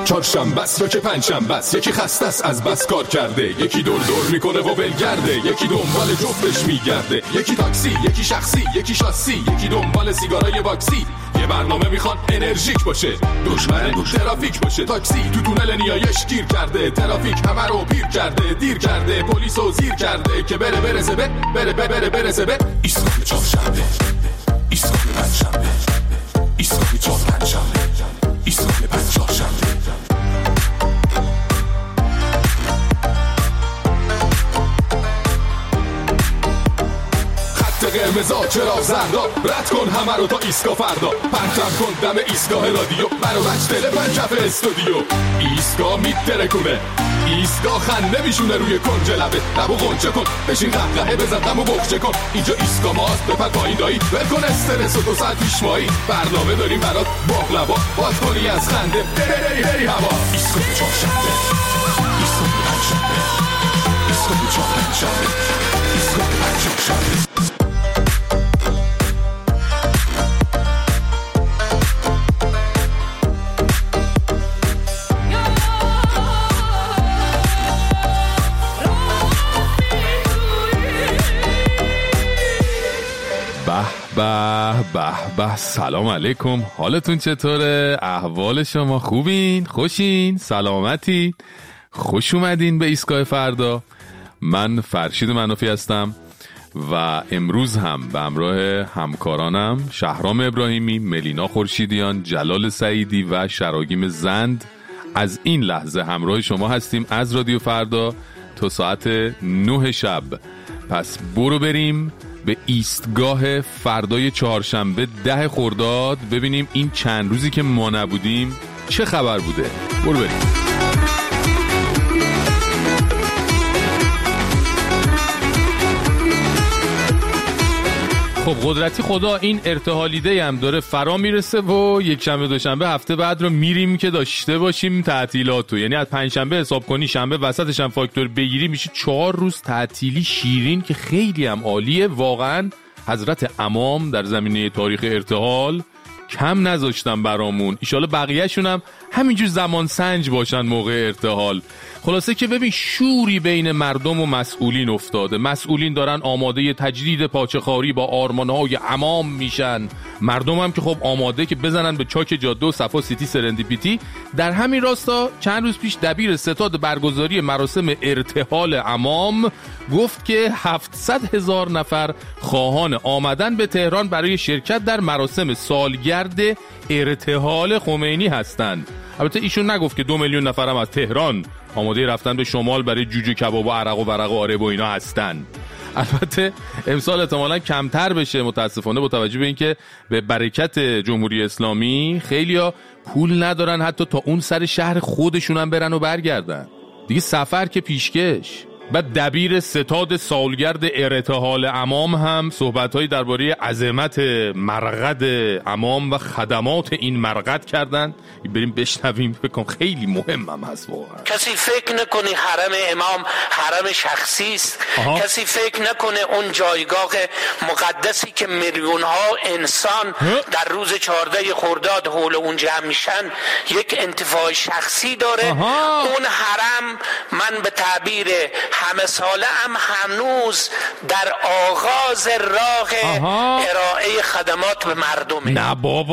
چهارشنبه است یا که پنجشنبه است، یکی خسته است از بس کار کرده، یکی دور دور میکنه و ولگرده، یکی دنبال جفتش میگرده، یکی تاکسی، یکی شخصی، یکی شاسی، یکی دنبال سیگارای واکسی. یه برنامه میخوان انرژیک باشه، دشمن ترافیک باشه. تاکسی تو تونل نیایش گیر کرده، ترافیک همه رو پیر کرده، دیر کرده، پلیسو زیر کرده که برسه به ایستگاه چهارشنبه، ایستگاه پنجشنبه، ایستگاه چهارشنبه، ایستگاه پنجشنبه. قرمزا چراغ زردا، رد کن همه رو تا ایستگاه فردا، پرچم کن دم ایستگاه رادیو، برو بچ دل پنجف استودیو. ایستگاه میترکونه، ایستگاه خنده میشونه روی کنج لبه، لبو غنچه کن، بشین قهقهه بزن دمو بخچه کن. اینجا ایستگاه ماست، بپر پایین دایی، ول کن استرس و 2 ساعت پیش مایی. برنامه داریم برات باقلوا، باز کنی از خنده بری هوا. ایستگاه چهارشنبه، ایستگاه پنجشنبه، ایستگاه چهارشنبه، ایستگاه پنجشنبه. به سلام علیکم، حالتون چطوره؟ احوال شما خوبین؟ خوشین؟ سلامتی؟ خوش اومدین به ایستگاه فردا. من فرشید منافی هستم و امروز هم به همراه همکارانم شهرام ابراهیمی، ملینا خورشیدیان، جلال سعیدی و شراگیم زند از این لحظه همراه شما هستیم از رادیو فردا تا ساعت 9 شب. پس برو بریم به ایستگاه فردای چهارشنبه 10 خرداد ببینیم این چند روزی که ما نبودیم چه خبر بوده. برو بریم. خب قدرتی خدا این ارتحالیده هم داره فرا میرسه و یک شنبه دوشنبه هفته بعد رو میریم که داشته باشیم تعطیلاتو. یعنی از پنجشنبه حساب کنی شنبه وسطش هم فاکتور بگیری میشه 4 روز تعطیلی شیرین که خیلی هم عالیه. واقعا حضرت امام در زمینه تاریخ ارتحال کم نذاشتن برامون. ایشالا بقیه‌شون هم همینجور زمان سنج باشن موقع ارتحال. خلاصه که ببین شوری بین مردم و مسئولین افتاده. مسئولین دارن آماده تجدید پاچه‌خواری با آرمان‌های امام میشن، مردم هم که خب آماده که بزنن به چاک جاده و صفا سیتی سرندیپیتی. در همین راستا چند روز پیش دبیر ستاد برگزاری مراسم ارتحال امام گفت که 700,000 نفر خواهان آمدن به تهران برای شرکت در مراسم سالگرد ارتحال خمینی هستند. البته ایشون نگفت که 2 میلیون نفر هم از تهران آماده رفتن به شمال برای جوجه کباب و عرق و ورق و آرب و اینا هستن. البته امسال احتمالاً کمتر بشه متاسفانه با توجه به اینکه به برکت جمهوری اسلامی خیلیا پول ندارن حتی تا اون سر شهر خودشون هم برن و برگردن دیگه. سفر که پیشکش. بعد دبیر ستاد سالگرد ارتحال امام هم صحبت‌هایی درباره عظمت مرقد امام و خدمات این مرقد کردن. بریم بشنویم، فکر کنم خیلی مهمم هست واقعا. کسی فکر نکنه حرم امام حرم شخصی است. کسی فکر نکنه اون جایگاه مقدسی که میلیون‌ها انسان در روز 14 خرداد حول اون جمع میشن یک انتفاع شخصی داره. اون حرم من به تعبیر همه ساله هم هنوز در آغاز راه ارائه خدمات به مردمه. نه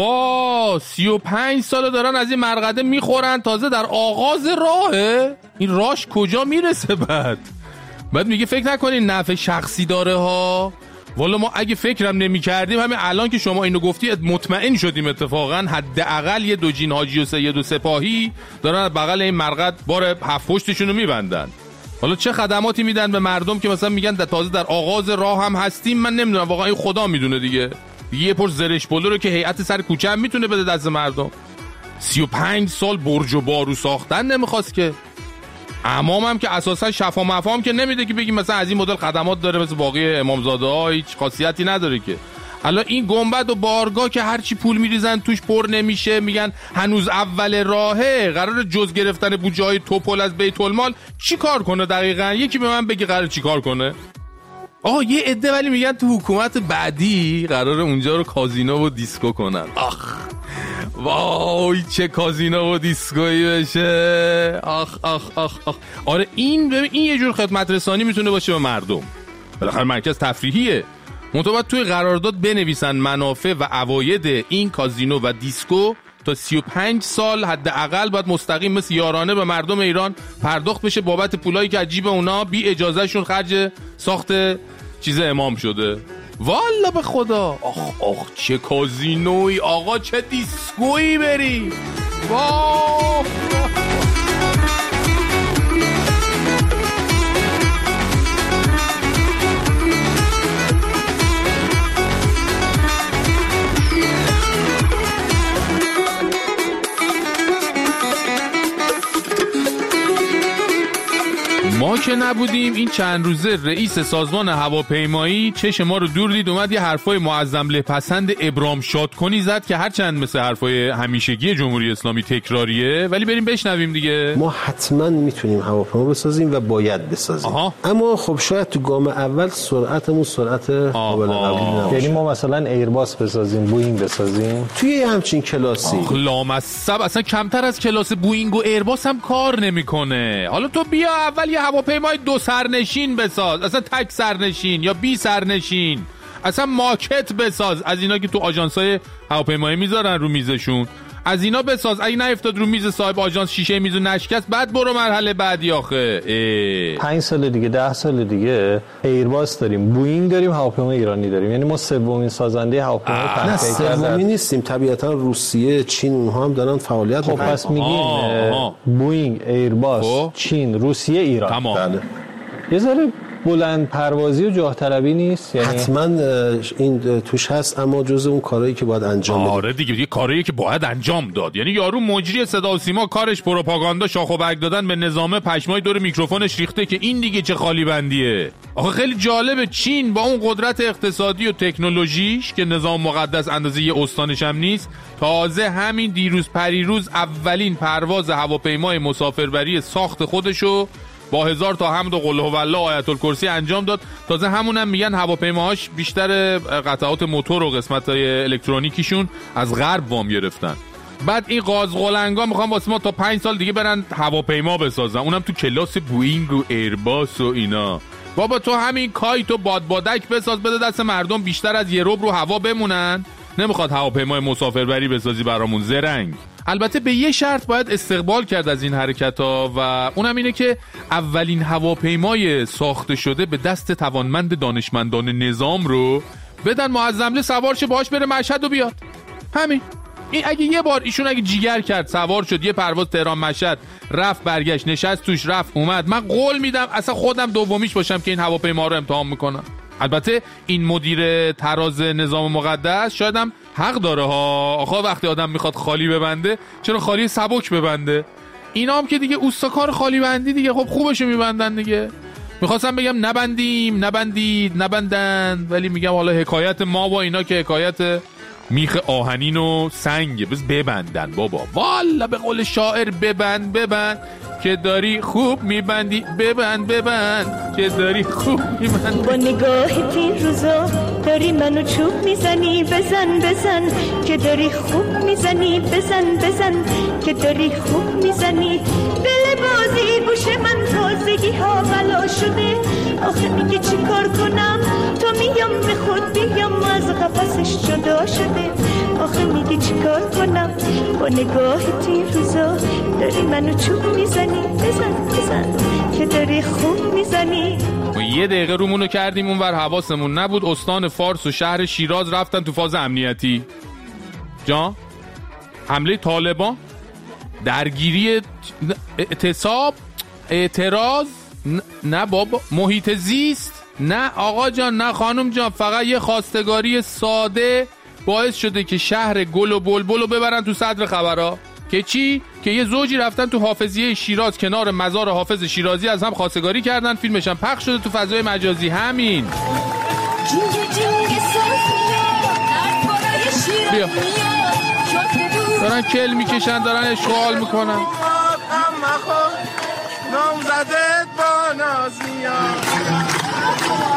بابا 35 ساله دارن از این مرقده میخورن، تازه در آغاز راهه. این راهش کجا میرسه؟ بعد میگه فکر نکنین نفع شخصی داره ها. والا ما اگه فکرم نمی کردیم همین الان که شما اینو گفتی مطمئن شدیم اتفاقا حداقل یه 2 جین حاجی و سید و سپاهی دارن بغل این مرقد بار 7 پشتشون رو میبندن. حالا چه خدماتی میدن به مردم که مثلا میگن تازه در آغاز راه هم هستیم؟ من نمیدونم واقعا، این خدا میدونه دیگه. یه پر زرش پلو رو که هیئت سر کوچه هم میتونه بده دست مردم. 35 سال برج و بارو ساختن نمیخواست که. امام هم که اساسا شفا مفهوم که نمیده که بگیم مثلا از این مدل خدمات داره مثل باقی امامزاده ها، هیچ خاصیتی نداره که. حالا این گنبد و بارگاه که هرچی پول میریزن توش پر نمیشه، میگن هنوز اول راهه، قرار جز گرفتن بودجه های توپل از بیت المال چی کار کنه دقیقاً؟ یکی به من بگه قرار چی کار کنه؟ یه عده ولی میگن تو حکومت بعدی قراره اونجا رو کازینو و دیسکو کنن. وای چه کازینو و دیسکویی بشه. آخ آخ آخ آخ. آره این یه جور خدمت رسانی میتونه باشه به مردم. بالاخره مرکز تفریحیه. منتها توی قرارداد بنویسن منافع و عواید این کازینو و دیسکو تا 35 سال حداقل باید مستقیم مثل یارانه به مردم ایران پرداخت بشه بابت پولایی که عجیب اونا بی اجازه شون خرج ساخت چیز امام شده. والا به خدا. آخ چه کازینوی آقا، چه دیسکویی بری. واه ما که نبودیم این چند روزه رئیس سازمان هواپیمایی چش ما رو دور دید، اومد یه حرفای معظم له پسند ابرام شادکنی زد که هرچند مثل حرفای همیشگی جمهوری اسلامی تکراریه، ولی بریم بشنویم دیگه. ما حتما میتونیم هواپیما بسازیم و باید بسازیم. اما خب شاید تو گام اول سرعتمون سرعت قابل قبولی نباشه. یعنی ما مثلا ایرباس بسازیم، بوئینگ بسازیم توی همچین کلاسی. لامصب اصلا کمتر از کلاس بوئینگ و ایرباس هم کار نمیکنه. حالا تو بیا اول یه هواپیمای 2 سرنشین بساز، اصلا تک سرنشین یا 20 سرنشین، اصلا ماکت بساز از اینا که تو آژانس‌های هواپیمایی میذارن رو میزشون، از اینا بساز. اگه نیفتاد رو میز صاحب آژانس شیشه میزو نشکست، بعد برو مرحله بعدی. آخه 5 سال دیگه 10 سال دیگه ایرباس داریم، بوئینگ داریم، هواپیما ایرانی داریم. یعنی ما سومین سازنده هواپیما نه سومی نیستیم، طبیعتا روسیه، چین اونها هم دارن فعالیت خب پس میگیم بوئینگ، ایرباس، چین، روسیه، ایران. تمام. یه ذره بلند پروازی و جاه طلبی نیست؟ یعنی حتما این توش هست، اما جز اون کارهایی که باید انجام بده. آره دیگه، یه کارهایی که باید انجام داد. یعنی یارو مجری صدا و سیما کارش پروپاگاندا شاخ و برگ دادن به نظام پشمای دور میکروفونش ریخته که این دیگه چه خالی بندیه. آخه خیلی جالبه چین با اون قدرت اقتصادی و تکنولوژیش که نظام مقدس اندازه یه استانش هم نیست، تازه همین دیروز پریروز اولین پرواز هواپیمای مسافربری ساخت خودشو با 1000 تا حمد و قل هوالله و آیت الکرسی انجام داد. تازه همونم میگن هواپیماهاش بیشتر قطعات موتور و قسمت‌های الکترونیکیشون از غرب وام گرفتن. بعد این قازقلنگا میخوان واسه ما تا 5 سال دیگه برن هواپیما بسازن، اونم تو کلاس بوئینگ و ایرباس و اینا. بابا تو همین کایت و بادبادک بساز، بده دست مردم بیشتر از یه ربع رو هوا بمونن. نمیخواد هواپیمای مسافربری بسازی برامون زرنگ. البته به یه شرط باید استقبال کرد از این حرکت‌ها و اونم اینه که اولین هواپیمای ساخته شده به دست توانمند دانشمندان نظام رو بدن معظم له سوار شه، باهاش بره مشهد و بیاد. همین. این اگه یه بار ایشون اگه جیگر کرد سوار شد یه پرواز تهران مشهد رفت برگشت نشست توش رفت اومد، من قول میدم اصلا خودم دومیش باشم که این هواپیما رو امتحان میکنم. البته این مدیر تراز نظام مقدس شاید هم حق داره ها. آخه وقتی آدم میخواد خالی ببنده چرا خالی سبک ببنده؟ اینا هم که دیگه اوستاکار خالی بندی دیگه، خب خوبشو میبندن دیگه. میخواستم بگم نبندیم، نبندید، نبندن، ولی میگم حالا حکایت ما با اینا که حکایت میخ آهنین و سنگ، بس ببندن بابا. والا به قول شاعر ببند که داری خوب میبندی، ببند که داری خوب میبندی. با نگاه تیر روزا داری منو چوب میزنی، بزن که داری خوب میزنی، بزن که داری خوب میزنی. دل بازی گوش من تازگی ها بلا شده، آخه میگه چی کار کنم تو میام به خود بیام از قفسش جدا شده. آخه میگه چی کار کنم با نگاه تیر روزا داری منو چوب میزنی، بزن که داری خوب میزنی. یه دقیقه رومونو کردیم اونور، حواسمون نبود. استان فارس و شهر شیراز رفتن تو فاز امنیتی. جان حمله طالبان، درگیری، اعتصاب، اعتراض، نه بابا، محیط زیست، نه آقا جان، نه خانم جان، فقط یه خواستگاری ساده باعث شده که شهر گل و بلبل رو ببرن تو صدر خبرها. که چی؟ که یه زوجی رفتن تو حافظیه شیراز کنار مزار حافظ شیرازی از هم خواستگاری کردن، فیلمش هم پخش شده تو فضای مجازی. همین بیا دارن کل میکشن، دارن اشغال میکنن. نامزدت با نازیان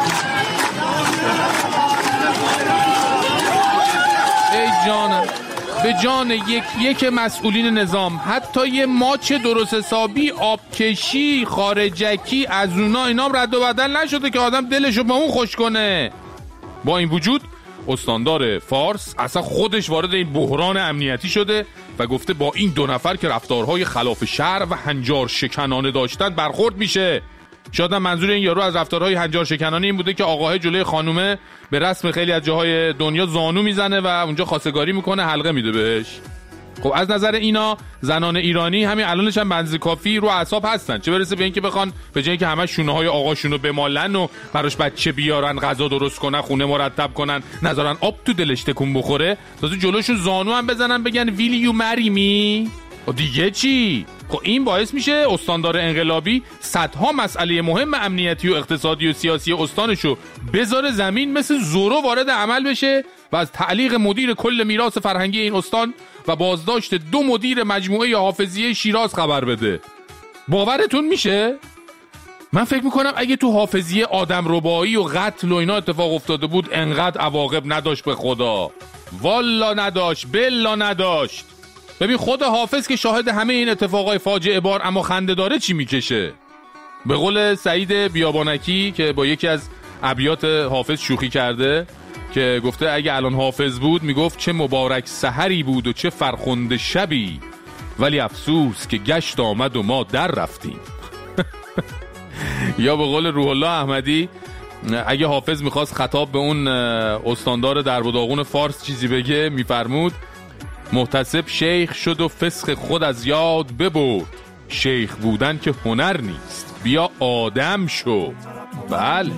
ای جانم به جان یک مسئولین نظام حتی یه ماچ درست حسابی آبکشی خارجکی از اونا اینام رد و بدل نشده که آدم دلشو با اون خوش کنه. با این وجود استاندار فارس اصلا خودش وارد این بحران امنیتی شده و گفته با این 2 نفر که رفتارهای خلاف شرع و هنجار شکنانه داشتن برخورد میشه. شاید منظور این یارو از رفتارهای هنجار شکنانه این بوده که آقاه جلوی خانومه به رسم خیلی از جاهای دنیا زانو میزنه و اونجا خواستگاری میکنه، حلقه میده بهش. خب از نظر اینا زنان ایرانی همین الانش هم بنز کافی رو اعصاب هستن، چه برسه به اینکه بخوان به جای اینکه همه شونه های آقاشونو بمالن و براش بچه بیارن، غذا درست کنن، خونه مرتب کنن، نذارن آب تو دلش تکون بخوره، تازه جلوشون زانو هم بزنن بگن ویل یو مری می. و دیگه چی؟ خب این باعث میشه استاندار انقلابی صدها مسئله مهم امنیتی و اقتصادی و سیاسی استانشو بذاره زمین، مثل زورو وارد عمل بشه و از تعلیق مدیر کل میراث فرهنگی این استان و بازداشت 2 مدیر مجموعه حافظیه شیراز خبر بده. باورتون میشه؟ من فکر میکنم اگه تو حافظیه آدم ربایی و قتل و اینا اتفاق افتاده بود انقدر عواقب نداشت. به خدا والا نداشت، بلا نداشت. ببین خود حافظ که شاهد همه این اتفاقای فاجعه بار اما خنده داره چی میکشه. به قول سعید بیابانکی که با یکی از ابیات حافظ شوخی کرده که گفته اگه الان حافظ بود میگفت چه مبارک سحری بود و چه فرخنده شبی، ولی افسوس که گشت آمد و ما در رفتیم. یا به قول روح الله احمدی اگه حافظ میخواست خطاب به اون استاندار درب و داغون فارس چیزی بگه میفرمود محتسب شیخ شد و فسق خود از یاد ببرد، شیخ بودن که هنر نیست بیا آدم شو. بله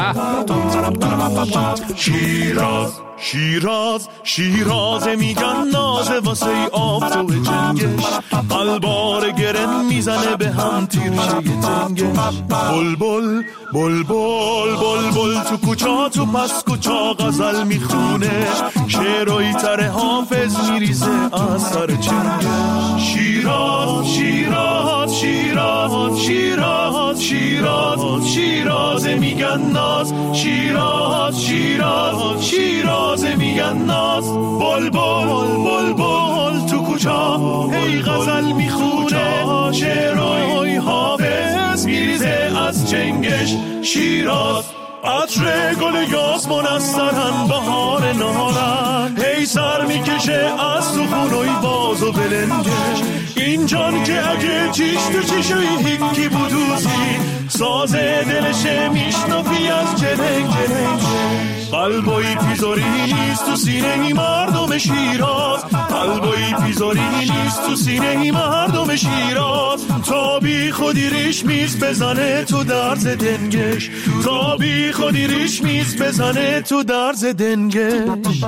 شیراز شیراز شیراز میگن نازه واسه آفتو جنگش، قلبار گرن میزنه به هم تیرشه تنگش. بلبل بلبل بلبل تو کوچا تو پس کوچا غزل میخونه، شعرهای تر حافظ میریزه از سر چنگش. شیراز شیراز شیراز شیراز شیراز شیراز میگن ناز، شیراز شیراز شیراز میگن ناز. بلبل بلبل تو کوچا هی غزل میخونه، شعرهای حافظ میریزه از چنگش. شیراز عطر گل یاسمون از سرن بهار نهارن، هی سر میکشه از تو خونوی باز و بلنگش. این جان که اگه چیش تو چیشوی هیکی بودوزی، سازه دلشه میشنفی از جلنگ جلنگ. قلبایی پیزاری نیست تو سینه مردم شیراز، قلبایی پیزاری نیست تو سینه مردم شیراز. تا بی خودی ریش میز بزنه تو درز دنگش، تا بی خودی ریش میز بزنه تو درز دنگش.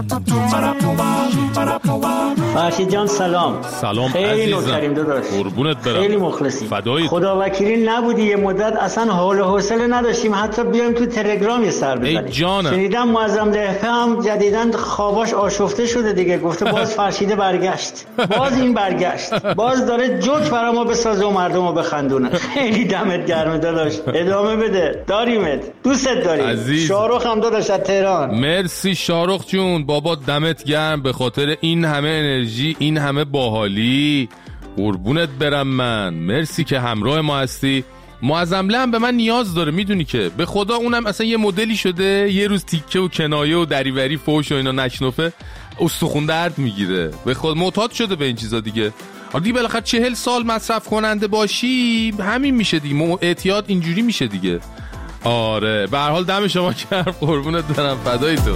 فرشید جان سلام. سلام خیلی نوکریم داداش، قربونت برم، خیلی مخلصی. فدایی. خدا وکیلی نبودی یه مدت اصلا حال و حوصله نداشتیم حتی بیایم تو تلگرام یه سر بزنیم. ای جانم شنیدم معظم دهقه هم جدیداً خواباش آشفته شده دیگه، گفته باز فرشیده برگشت، باز این برگشت، باز داره جوک برای ما بسازه و مردم رو بخندونه. خیلی دمت گرمه داداش، ادامه بده، داریمت، دوستت داریم. شاروخ هم داداش از تهران. مرسی شاروخ جون، بابا دمت گرم به خاطر این همه انرژی، این همه باحالی، قربونت برم. من مرسی که همراه ما هستی. معظمله هم به من نیاز داره، میدونی که به خدا اونم اصلا یه مدلی شده یه روز تیکه و کنایه و دریوری فوش و اینا نشنفه استخون درد میگیره، به خود معتاد شده به این چیزا دیگه. دیگه بالاخره 40 سال مصرف کننده باشی همین میشه دیگه، اعتیاد اینجوری میشه دیگه. آره به هر حال دم شما گرم، قربونت برم، فدای تو.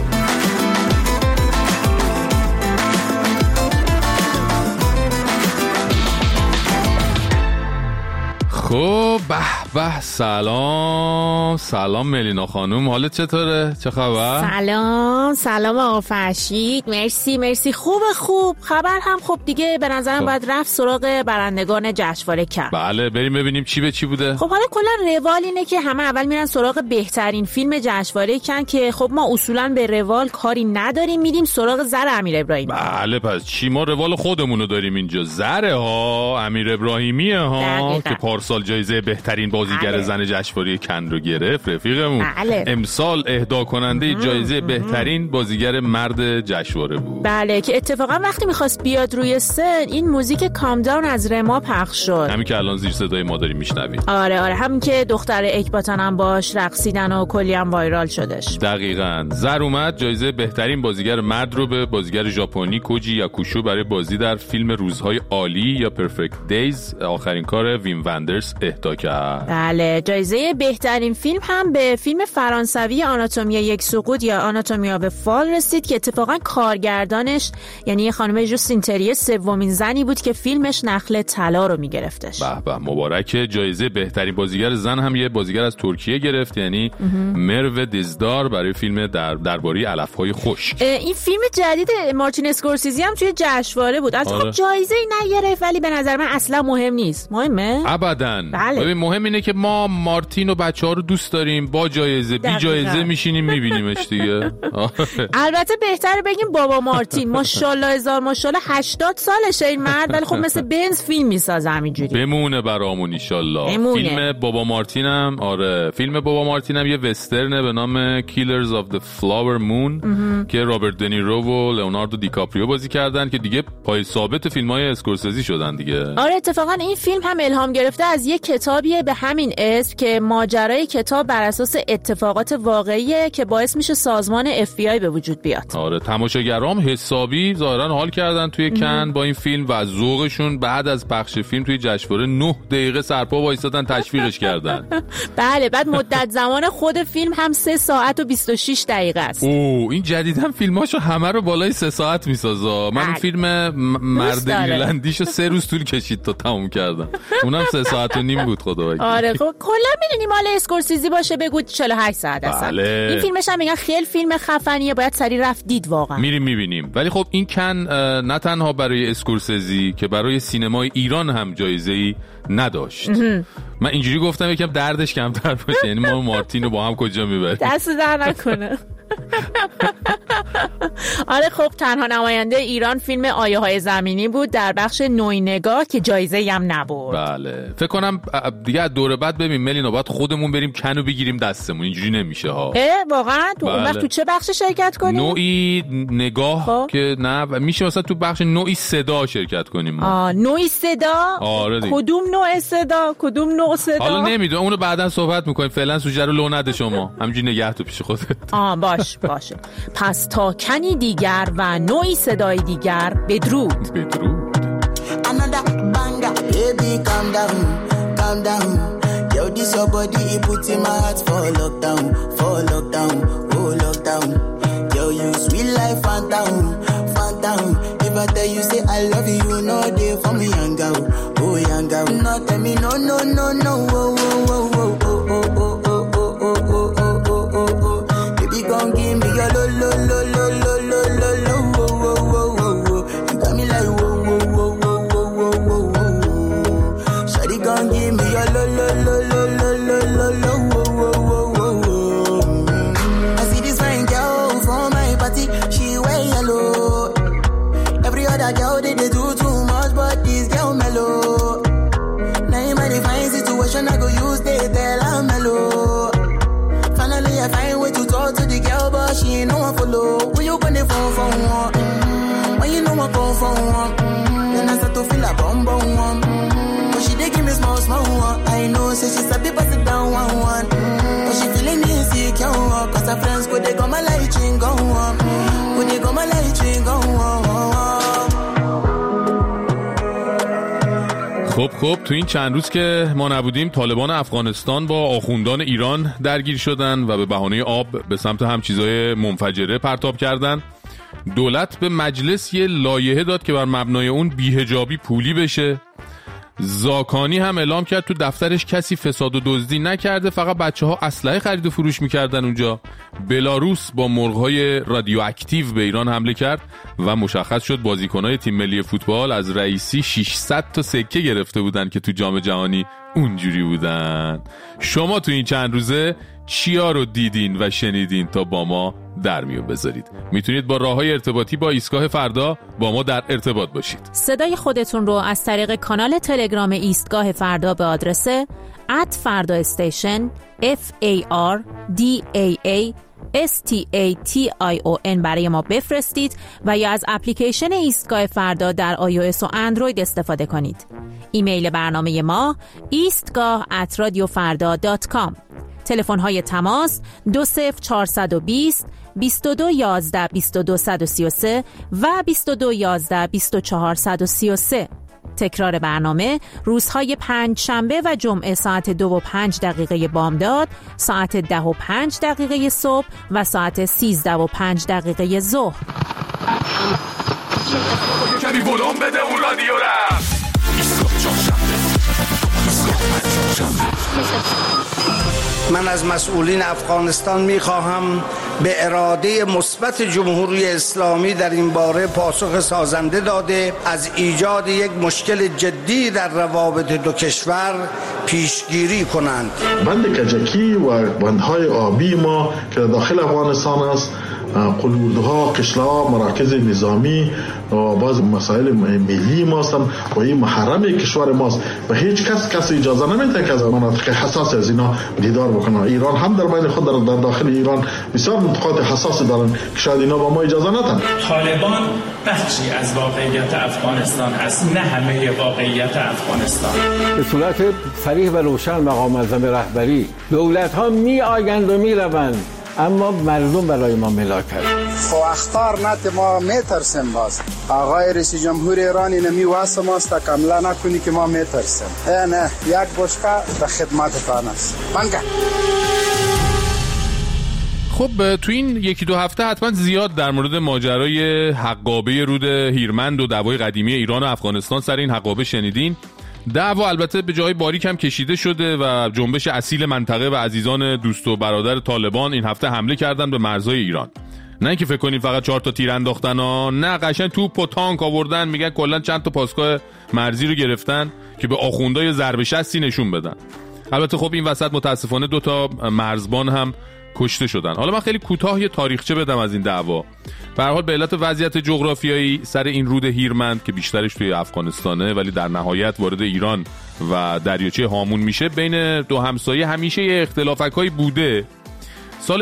خب به سلام ملینا خانوم، حالت چطوره؟ چه خبر؟ سلام آقا فرشید، مرسی خوب خبر هم خوب دیگه. به نظرم باید رفت سراغ برندگان جشنواره کن. بله بریم ببینیم چی به چی بوده. خب حالا کلا روال اینه که همه اول میرن سراغ بهترین فیلم جشنواره کن که خب ما اصولا به روال کاری نداریم، میریم سراغ زر امیر ابراهیمی. بله پس چی، ما روال خودمونو داریم اینجا، زره ها امیر ابراهیمیه ها که پارسال جایزه بهترین بازیگر زن جشنواره کن رو گرفت رفیقمون. امسال اهدا کننده جایزه بهترین بازیگر مرد جشنواره بود. بله که اتفاقا وقتی میخواست بیاد روی سن این موزیک کام داون از رما پخش شد، همین که الان زیر صدای ما داریم میشنویم. آره همین که دختر اکباتان هم باش رقصیدن و کلی هم وایرال شدش. دقیقاً. زر اومد جایزه بهترین بازیگر مرد رو به بازیگر ژاپنی کوجی یاکوشو برای بازی در فیلم روزهای عالی یا پرفکت دیز، آخرین کار ویم وندرز، اهدا کرد. بله جایزه بهترین فیلم هم به فیلم فرانسوی آناتومی یک سقوط یا آناتومی آف فال رسید که اتفاقا کارگردانش یعنی خانم جوستین تریه سومین زنی بود که فیلمش نخل طلا رو میگرفتش. به به مبارکه. جایزه بهترین بازیگر زن هم یه بازیگر از ترکیه گرفت، یعنی مرو دیزدار برای فیلم درباره علف‌های خشک. این فیلم جدید مارتین اسکورسیزی هم توی جشنواره بود. از خب جایزه‌ای نگرفت ولی به نظر من اصلا مهم نیست. مهمه؟ ابداً. ببین مهم اینه که ما مارتین و بچه‌ها رو دوست داریم، با جایزه بی جایزه میشینیم میبینیمش دیگه. البته بهتره بگیم بابا مارتین، ماشاءالله هزار ماشاءالله 80 سالشه این مرد، ولی خب مثل بنز فیلم میسازه همینجوری. بمونه برامون ان شاءالله. فیلم بابا مارتینم فیلم بابا مارتینم یه وسترنه به نام Killers of the Flower Moon که رابرت دنیرو و لئوناردو دیکاپریو بازی کردن که دیگه پای ثابت فیلم‌های اسکورسیزی شدن دیگه. اتفاقا این فیلم هم الهام گرفته از یک کتابیه به همین اسم که ماجرای کتاب بر اساس اتفاقات واقعیه که باعث میشه سازمان FBI به وجود بیاد. تماشاگرام حسابی ظاهرا حال کردن توی کن با این فیلم و ذوقشون بعد از پخش فیلم توی جشنواره 9 دقیقه سرپا وایسادن تشویقش کردن. بله بعد مدت زمان خود فیلم هم 3 ساعت و 26 دقیقه است. این جدیدن فیلماشو همه رو بالای 3 ساعت میسازه. من فیلم مرد ایرلندیشو 3 روز طول کشید تا تموم کردم. اونم 3 ساعت و نیم بود خدا وکیل. خب کلا میدونی مال اسکورسیزی باشه بگو 48 ساعت است. این فیلمش هم میگن خیلی فیلم خفنیه، باید سری رفت دید واقعا. میریم میبینیم. ولی خب این کن نه تنها برای اسکورسیزی که برای سینمای ایران هم جایزه‌ای نداشت. من اینجوری گفتم یکم دردش کمتر باشه، یعنی ما مارتین رو با هم کجا میبریم؟ دست در نکنه. خب تنها نماینده ایران فیلم آیه های زمینی بود در بخش نوعی نگاه که جایزه هم نبرد. بله فکر کنم دیگه دوره بعد ببین ملینا باید خودمون بریم کنو بگیریم دستمون، اینجوری نمیشه ها. واقعا تو اون وقت تو چه بخش شرکت کنیم؟ نوعی نگاه که نه میشه مثلا تو بخش نوعی صدا شرکت کنیم ما. نوعی صدا؟ کدوم نوع صدا؟ کدوم نوع صدا؟ حالا نمیدونم اونو بعداً صحبت میکنیم، فعلا سوژه رو لو نده شما، همینجوری نگه تو پیش خودت. باشه. پس تا کنی دیگر و نوعی صدای دیگر بدرود. Another banger, baby calm down. Yo, this your body, it puts in my heart for lockdown. Yo, you sweet life, phantom. If I tell you say I love you, you know they for me, young girl. No, tell me no. Baby, gon' give me your lo. You got me like whoa. Shawty gon' give me your lo. I see this fine girl from my party, she wear yellow. Every other girl they do too much, but this girl mellow. Now in my fine situation, I go use they tell I'm mellow. Finally I find way to talk to the girl, but she ain't no one follow. When you gonna phone for one? When you know I come for one? Then I start to feel a bum one. But she dey give me small one. I know, say she sabi pass it down one. But she feeling insecure, cause her friends go they go my light ring go on. خب تو این چند روز که ما نبودیم طالبان افغانستان با آخوندان ایران درگیر شدن و به بهانه آب به سمت هم چیزای منفجره پرتاب کردن. دولت به مجلس یه لایحه داد که بر مبنای اون بی‌حجابی پولی بشه. زاکانی هم اعلام کرد تو دفترش کسی فساد و دزدی نکرده، فقط بچه‌ها اسلحه خرید و فروش می‌کردن اونجا. بلاروس با مرغ‌های رادیواکتیو به ایران حمله کرد و مشخص شد بازیکن‌های تیم ملی فوتبال از رئیسی 600 تا سکه گرفته بودن که تو جام جهانی اونجوری بودن. شما تو این چند روزه چیا رو دیدین و شنیدین تا با ما در میون بذارید؟ میتونید با راههای ارتباطی با ایستگاه فردا با ما در ارتباط باشید. صدای خودتون رو از طریق کانال تلگرام ایستگاه فردا به آدرس @fardastation FARDAASTATION برای ما بفرستید و یا از اپلیکیشن ایستگاه فردا در iOS و اندروید استفاده کنید. ایمیل برنامه ما eastgah@radiofarda.com. تلفن های تماس 20420 2211 22133 و 2211 24133. تکرار برنامه روزهای پنجشنبه و جمعه ساعت 2:05 بامداد، ساعت 10:05 صبح و ساعت 13:05 ظهر. کمی ولوم بده اون رادیو را. من از مسئولین افغانستان میخواهم به اراده مثبت جمهوری اسلامی در این باره پاسخ سازنده داده از ایجاد یک مشکل جدی در روابط دو کشور پیشگیری کنند. بند کجکی و بندهای آبی ما که داخل افغانستان است، قلودها، قشلا، مراکز نظامی و بعض مسائل ملی ما هستند و این محرم کشور ماست و هیچ کس اجازه نمیده که از مناطق حساس از اینا دیدار بکنه. ایران هم در بین خود در داخل ایران بسیار نقاط حساس دارن که شاید اینا با ما اجازه ندن. طالبان بخشی از واقعیت افغانستان هست، نه همه واقعیت افغانستان. به صورت صریح و روشن مقام اعظم رهبری دولت ها می آیند و می روند، اما مردم برای ما ملاک کرد. خو اخطار نت ما میترسیم. باز آقای رئیس جمهور ایران اینمی واسه ماست تا کاملا نکنی که ما میترسیم. نه یک بشکه در خدمتتان است. منگه. خب تو این یکی دو هفته حتما زیاد در مورد ماجرای حقابه رود هیرمند و دعوای قدیمی ایران و افغانستان سر این حقابه شنیدین. دعوا البته به جای باریک هم کشیده شده و جنبش اصیل منطقه و عزیزان دوست و برادر طالبان این هفته حمله کردن به مرزهای ایران. نه اینکه فکر کنین فقط 4 تا تیر انداختن ها، نه قشنگ توپ و تانک آوردن، میگن کلا چند تا پاسگاه مرزی رو گرفتن که به آخوندای ضربه شستی نشون بدن. البته خب این وسط متاسفانه 2 تا مرزبان هم کشته شدن. حالا من خیلی کوتاه یه تاریخچه بدم از این دعوا. به هر حال به علت وضعیت جغرافیایی سر این رود هیرمند که بیشترش توی افغانستانه ولی در نهایت وارد ایران و دریاچه هامون میشه، بین دو همسایه همیشه یه اختلافک‌هایی بوده. سال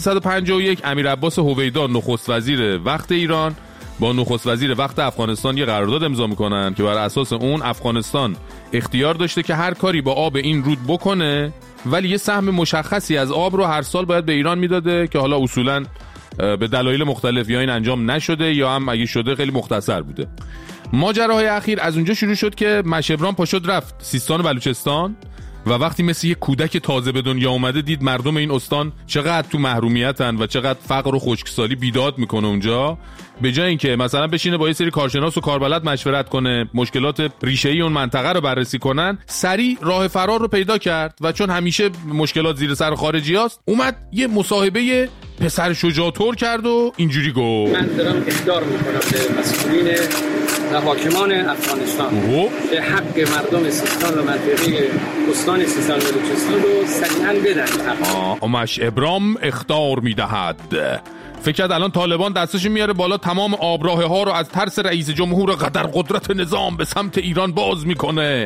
1351 امیر عباس هویدا نخست وزیر وقت ایران با نخست وزیر وقت افغانستان یه قرارداد امضا میکنن که بر اساس اون افغانستان اختیار داشته که هر کاری با آب این رود بکنه، ولی یه سهم مشخصی از آب رو هر سال باید به ایران میداده که حالا اصولاً به دلایل مختلف یا این انجام نشده یا هم اگه شده خیلی مختصر بوده. ماجراهای اخیر از اونجا شروع شد که مشبرام پاشد رفت سیستان و بلوچستان و وقتی مثل یک کودک تازه به دنیا اومده دید مردم این استان چقدر تو محرومیتن و چقدر فقر و خشکسالی بیداد میکنه اونجا، به جای اینکه مثلا بشینه با یه سری کارشناس و کاربلد مشورت کنه مشکلات ریشه‌ای اون منطقه رو بررسی کنن، سریع راه فرار رو پیدا کرد و چون همیشه مشکلات زیر سر خارجیاست اومد یه مصاحبه پسر شجاع‌طور کرد و اینجوری گفت: من دارم اخطار میکنم به مسئولین و حاکمان افغانستان که حق مردم سیستان و منطقه استان سیستان و بلوچستان رو سریعاً بدن. مش ابرام اخطار میدهد. فکر کرد الان طالبان دستش میاره بالا تمام آبراه ها رو از ترس رئیس جمهور قدر قدرت نظام به سمت ایران باز میکنه.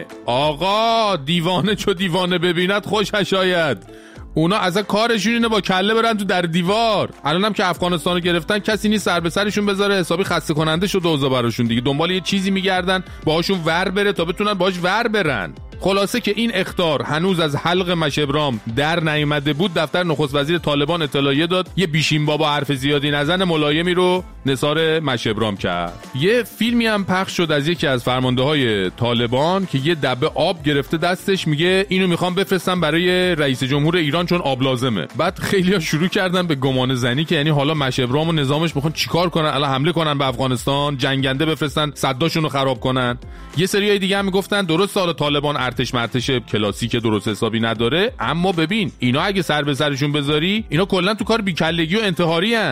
آقا دیوانه چو دیوانه ببیند خوشش آید. اونا از کارشون اینه با کله برن تو در دیوار. الانم که افغانستان رو گرفتن کسی نیست سر به سرشون بذاره، حسابی خسته کننده شد اوضاع براشون دیگه. دنبال یه چیزی میگردن باهاشون ور بره تا بتونن باهاش ور برن. خلاصه که این اخطار هنوز از حلق مشبرام در نیامده بود، دفتر نخست وزیر طالبان اطلاعیه داد یه بیشین بابا حرف زیادی نزن ملایمی رو نثار مشبرام کرد. یه فیلمی هم پخش شد از یکی از فرمانده‌های طالبان که یه دبه آب گرفته دستش، میگه اینو میخوام بفرستم برای رئیس جمهور ایران چون آب لازمه. بعد خیلی‌ها شروع کردن به گمان زنی که یعنی حالا مشبرام و نظامش میخوان چیکار کنن، الان حمله کنن به افغانستان، جنگنده بفرستن صداشون رو خراب کنن. یه سریای دیگه هم میگفتن درست حالا طالبان ارتش مرتش کلاسیک درست حسابی نداره، اما ببین اینا اگه سر به سرشون بذاری اینا کلا تو کار بیکلگی و انتحاری ان.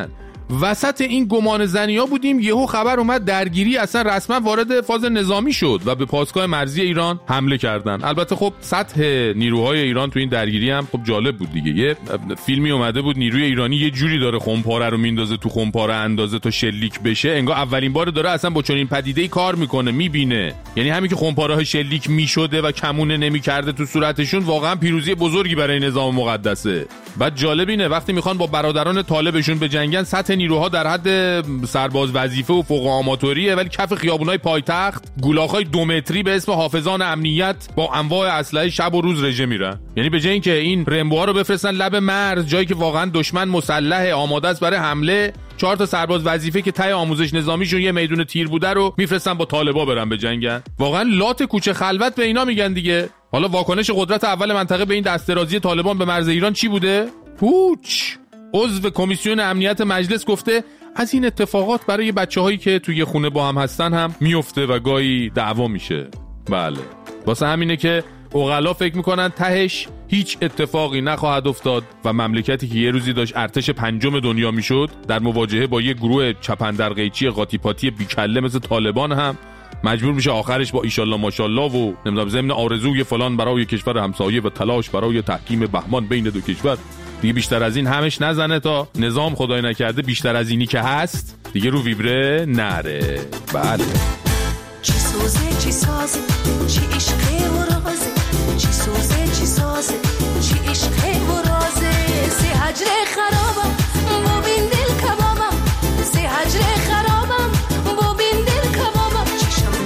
وسط این گمان زنی‌ها بودیم، یهو خبر اومد درگیری اصلا رسما وارد فاز نظامی شد و به پاسگاه مرزی ایران حمله کردن. البته خب سطح نیروهای ایران تو این درگیری هم خب جالب بود دیگه. یه فیلمی اومده بود نیروی ایرانی یه جوری داره خمپاره رو میندازه تو خمپاره اندازه تا شلیک بشه، انگار اولین بار داره اصلا با چنین پدیده‌ای کار میکنه، میبینه. یعنی همین که خمپاره‌ها شلیک میشده و کمونه نمیکرده تو صورتشون، واقعا پیروزی بزرگی برای نظام مقدسه. بعد جالب اینه وقتی میخوان با برادران طالبشون بجنگن، سطح نیروها در حد سرباز وظیفه و فوق آماتوریه، ولی کف خیابونای پایتخت گولاخای 2 متری به اسم حافظان امنیت با انواع اسلحه شب و روز رژه میرن. یعنی به جای اینکه این رمبوها رو بفرستن لب مرز، جایی که واقعا دشمن مسلح آماده است برای حمله، 4 تا سرباز وظیفه که ته آموزش نظامیشون یه میدون تیر بوده رو میفرستن با طالبا برن بجنگن. واقعا لات کوچه خلوت به اینا میگن دیگه. حالا واکنش قدرت اول منطقه به این دسته‌رازی طالبان به مرز ایران چی بوده؟ پوچ. عضو کمیسیون امنیت مجلس گفته از این اتفاقات برای بچه‌هایی که توی خونه با هم هستن هم میفته و گاهی دعوا میشه. بله، واسه همینه که عقلا فکر میکنن تهش هیچ اتفاقی نخواهد افتاد و مملکتی که یه روزی داشت ارتش 5 دنیا میشد، در مواجهه با یه گروه چپندرقیچی قاطی پاتی بیکله مثل طالبان هم مجبور میشه آخرش با ایشالله ماشالله و نمیدونم ضمن آرزوی فلان برای کشور همسایه و تلاش برای تحکیم بهمان بین دو کشور دیگه بیشتر از این همش نزنه تا نظام خدای نکرده بیشتر از اینی که هست دیگه رو ویبره نره. بله. چی سوزه چی سازه چی عشقه و رازه، چی سوزه چی سازه چی عشقه و رازه، سی هجر خرابم ببین دل کبابم، سی هجر خرابم ببین دل کبابم، چشم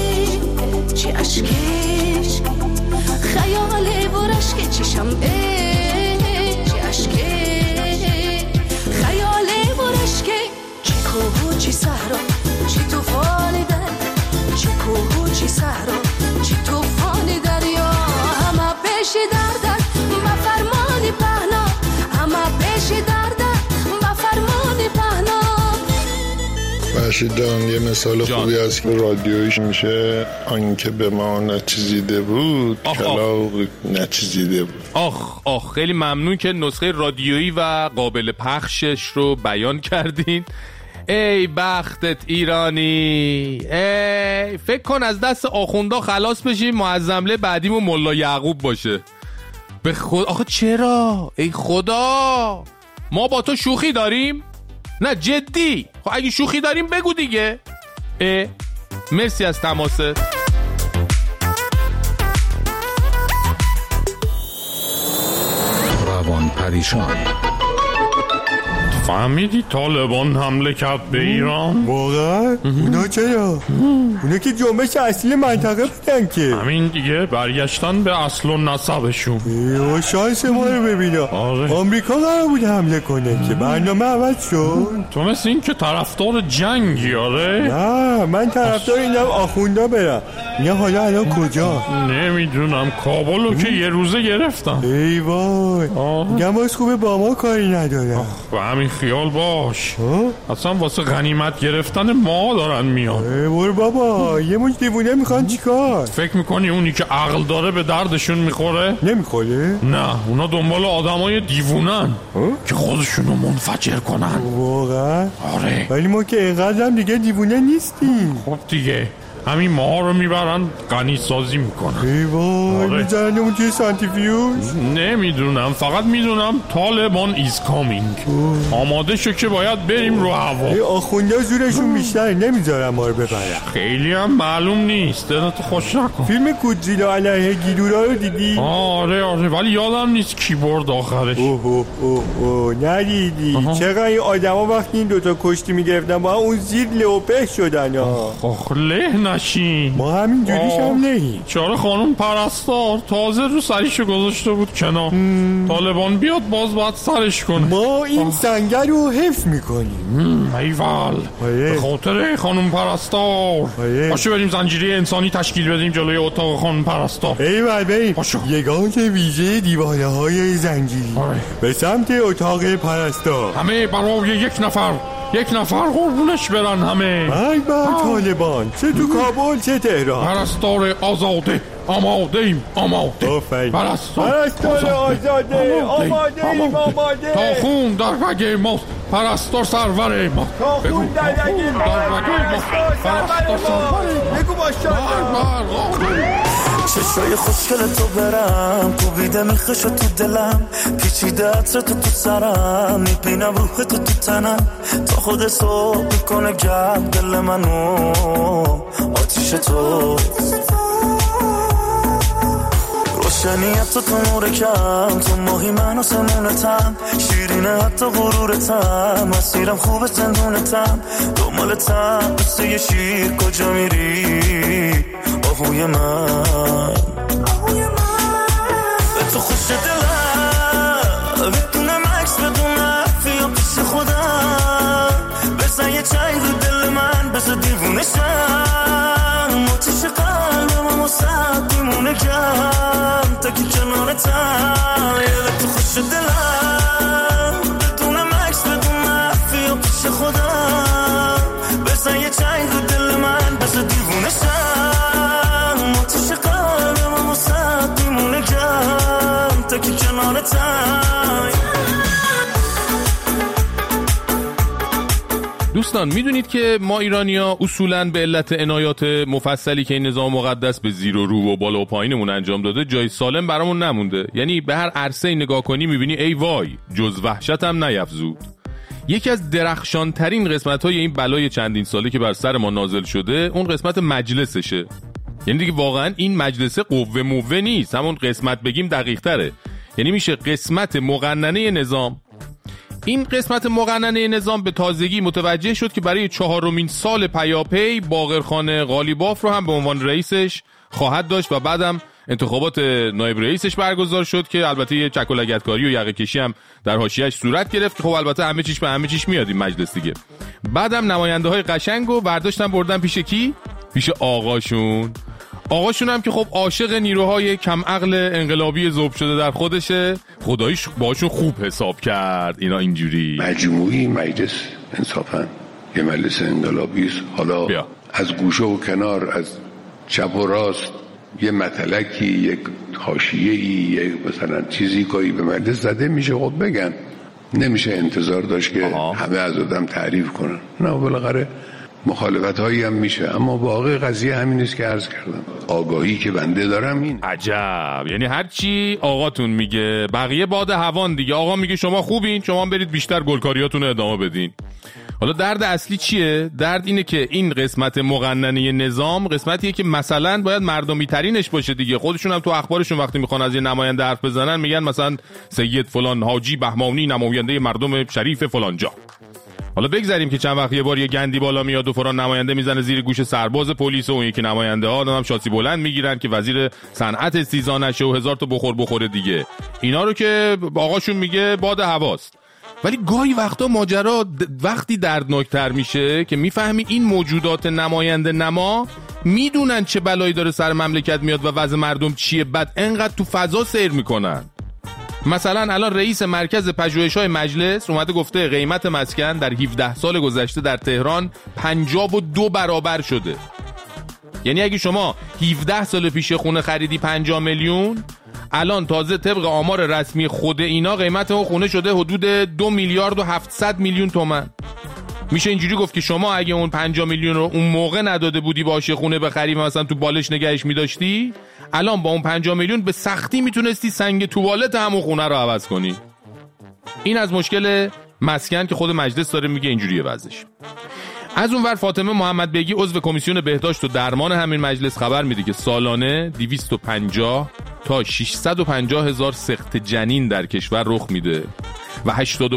چی اشکش خیاله و رشک، چشم چی اشکش خیاله و رشک، چی کوه چی صحرا چی طوفان در، چی کوه چی صحرا چی طوفان دریا، همه پیش دردن با فرمان پهنا، همه پیش دردن با فرمان پهنا. فرشید جان یه مثال خوبی هست که رادیویش میشه آنکه به ما نچیزیده بود کلاغ نچیزیده بود. آخ خیلی ممنون که نسخه رادیویی و قابل پخشش رو بیان کردین. ای بختت ایرانی، ای فکر کن از دست آخوندا خلاص بشیم معظمله بعدیمون ملا یعقوب باشه. به خود آخه چرا؟ ای خدا ما با تو شوخی داریم؟ نه جدی، خب اگه شوخی داریم بگو دیگه. مرسی از تماست. روان پریشان. فهمیدی طالبان حمله کرد به ایران؟ واقعا؟ اونا چرا؟ اونا که جنبش اصلی منطقه بودن که. همین دیگه برگشتن به اصل و نسبشون. شانس ما رو ببینا. آمریکا قرار بود حمله کنه که برنامه عوض شد. تو مثل این که طرفدار جنگی آره؟ نه من طرفدار اینم آخوندا برم. نه حالا الان کجا؟ نمیدونم، کابلو که یه روزه گرفتم. ای وای گماز خوبه با ما کاری ندارم. و همین خیال باش اصلا واسه غنیمت گرفتن ما دارن میان. برو بابا یه مش دیوونه میخوان چیکار؟ فکر میکنی اونی که عقل داره به دردشون میخوره؟ نمیخوره؟ نه اونا دنبال آدمای دیوونن که خودشونو منفجر کنن. واقعا؟ آره ولی ما که اینقدر هم دیگه دیوونه نیستیم. خب دیگه همین ما رو میبرن غنی سازی میکنن. ای وای میذارن اون توی سانتریفیوژ؟ نمیدونم، فقط میدونم طالبان ایز کامینگ. آماده شو که باید بریم رو هوا. آخونده زورشون بیشتره نمیذارن ما رو ببرن. خیلی هم معلوم نیست، دلت خوش نکن. فیلم گودزیلا علیه گیلورا رو دیدی؟ آره ولی یادم نیست کی برد آخرش. اوه ندیدی؟ چقدر این آدما وقتی این دوتا کشتی میگرفتن با اون زیر لوپه شدن. له نشین، ما همین جوریش هم لهی. چاره خانم پرستار تازه رو سریشو گذاشته بود کنار. طالبان بیاد باز باید سرش کنه. ما این سنگر رو حفظ میکنیم. ایول به خاطر خانم پرستار باشه بریم زنجیره انسانی تشکیل بدیم جلوی اتاق خانم پرستار. ایول بریم یگانت ویژه دیوانه های زنجیری به سمت اتاق پرستار. همه برای یک نفر یک نفر قربونش برن همه. بای طالبان، چه تو کابل چه تهران. پرستار آزاده آماده ایم، آماده. پرستار آزاده آماده. تا خون در رگ ماست پرستار سرور ما. تا خون در رگ ماست پرستار سرور. بگو باشا. چشای خوشگل تو برم کوبیده میخش تو دلم، پیچیده عطر تو سرم، میبینم روح تو تنم، تا خود صبح میکنه گرم دل منو آتیش تو. روشنیت تو نور کم، تو ماهی من و سمونتم، شیرینه حتی غرورتم، مسیرم خوبه زندونتم، دنبالتم مثل یه شیر کجا میری آهوی من. به تو خوش دلم بدونم عکس بدونم فیا پیش خودم، بزن یه چنگ رو دل من بزن دیوونه شم، آتیش قلبم و سب میمونه گم تا که کنارتم. به تو خوش دلم بدونم عکس بدونم فیا پیش خودم، بزن یه چنگ رو دل من بزن دیوونه شم، آتیش قلبم و سب میمونه گم تا که کنارتم. دوستان میدونید که ما ایرانی‌ها اصولاً به علت عنایات مفصلی که این نظام مقدس به زیر و رو و بالا و پایینمون انجام داده جای سالم برامون نمونده. یعنی به هر عرصه نگاه کنی میبینی ای وای جز وحشت هم نیفزود. یکی از درخشانترین قسمت‌های این بلای چندین ساله که بر سر ما نازل شده اون قسمت مجلسشه. یعنی دیگه واقعاً این مجلس قوه موه نیست، همون قسمت بگیم دقیق تره. یعنی میشه قسمت مقننه نظام. این قسمت مقننه نظام به تازگی متوجه شد که برای 4مین سال پیاپی باقرخان قالیباف رو هم به عنوان رئیسش خواهد داشت و بعدم انتخابات نایب رئیسش برگزار شد که البته یه چک و لگدکاری و یقه کشی هم در حاشیه‌اش صورت گرفت که خب البته همه چیش به همه چیش میاد این مجلس دیگه. بعدم نماینده‌های قشنگو برداشتن بردن پیش کی؟ پیش آقاشون هم که خب عاشق نیروهای کم عقل انقلابی ذوب شده در خودشه، خداییش باشون خوب حساب کرد. اینا اینجوری مجموعی مجلس انصافا یه مجلس انقلابی است. حالا از گوشه و کنار، از چپ و راست، یه مطلقی، یک حاشیه‌ای، یک مثلا چیزی که به مجلس زده میشه خب بگن، نمیشه انتظار داشت که همه از آدم تعریف کنن. نه بالاخره مخالفت هایی هم میشه، اما واقع قضیه همین است که عرض کردم. آگاهی که بنده دارم این. عجب، یعنی هرچی آقاتون میگه بقیه باد هوان دیگه. آقا میگه شما خوبین، شما برید بیشتر گلکاریاتون رو ادامه بدین. حالا درد اصلی چیه؟ درد اینه که این قسمت مقننه نظام قسمتیه که مثلا باید مردمی ترینش باشه دیگه. خودشون هم تو اخبارشون وقتی میخوان از یه نماینده حرف بزنن میگن مثلا سید فلان حاجی بهمانی نماینده مردم شریف فلان جا. حالا بگذاریم که چند وقت یه بار یه گندی بالا میاد و فلان نماینده میزنه زیر گوش سرباز پلیس و اون یکی نماینده ها هم شاسی بلند میگیرن که وزیر صنعت استیزا نشه و هزار تا بخوره دیگه. اینا رو که آقاشون میگه باد هواست. ولی گاهی وقتا ماجرا وقتی دردناکتر میشه که میفهمی این موجودات نماینده نما میدونن چه بلایی داره سر مملکت میاد و وضع مردم چیه، بعد انقدر تو فضا سیر میکنن. مثلا الان رئیس مرکز پژوهش‌های مجلس اومده گفته قیمت مسکن در 17 سال گذشته در تهران 52 برابر شده. یعنی اگه شما 17 سال پیش خونه خریدی 50 میلیون، الان تازه طبق آمار رسمی خود اینا قیمت اون خونه شده حدود 2 میلیارد و 700 میلیون تومان. میشه اینجوری گفت که شما اگه اون 50 میلیون رو اون موقع نداده بودی باشه خونه بخری و مثلا تو بالش نگهش می‌داشتی، الان با اون 50 میلیون به سختی میتونستی سنگ توالت همون خونه رو عوض کنی. این از مشکل مسکن که خود مجلس داره میگه اینجوریه وضعش. از اون ور فاطمه محمد بیگی عضو کمیسیون بهداشت و درمان همین مجلس خبر میده که سالانه 250 تا 650 هزار سقط جنین در کشور رخ میده و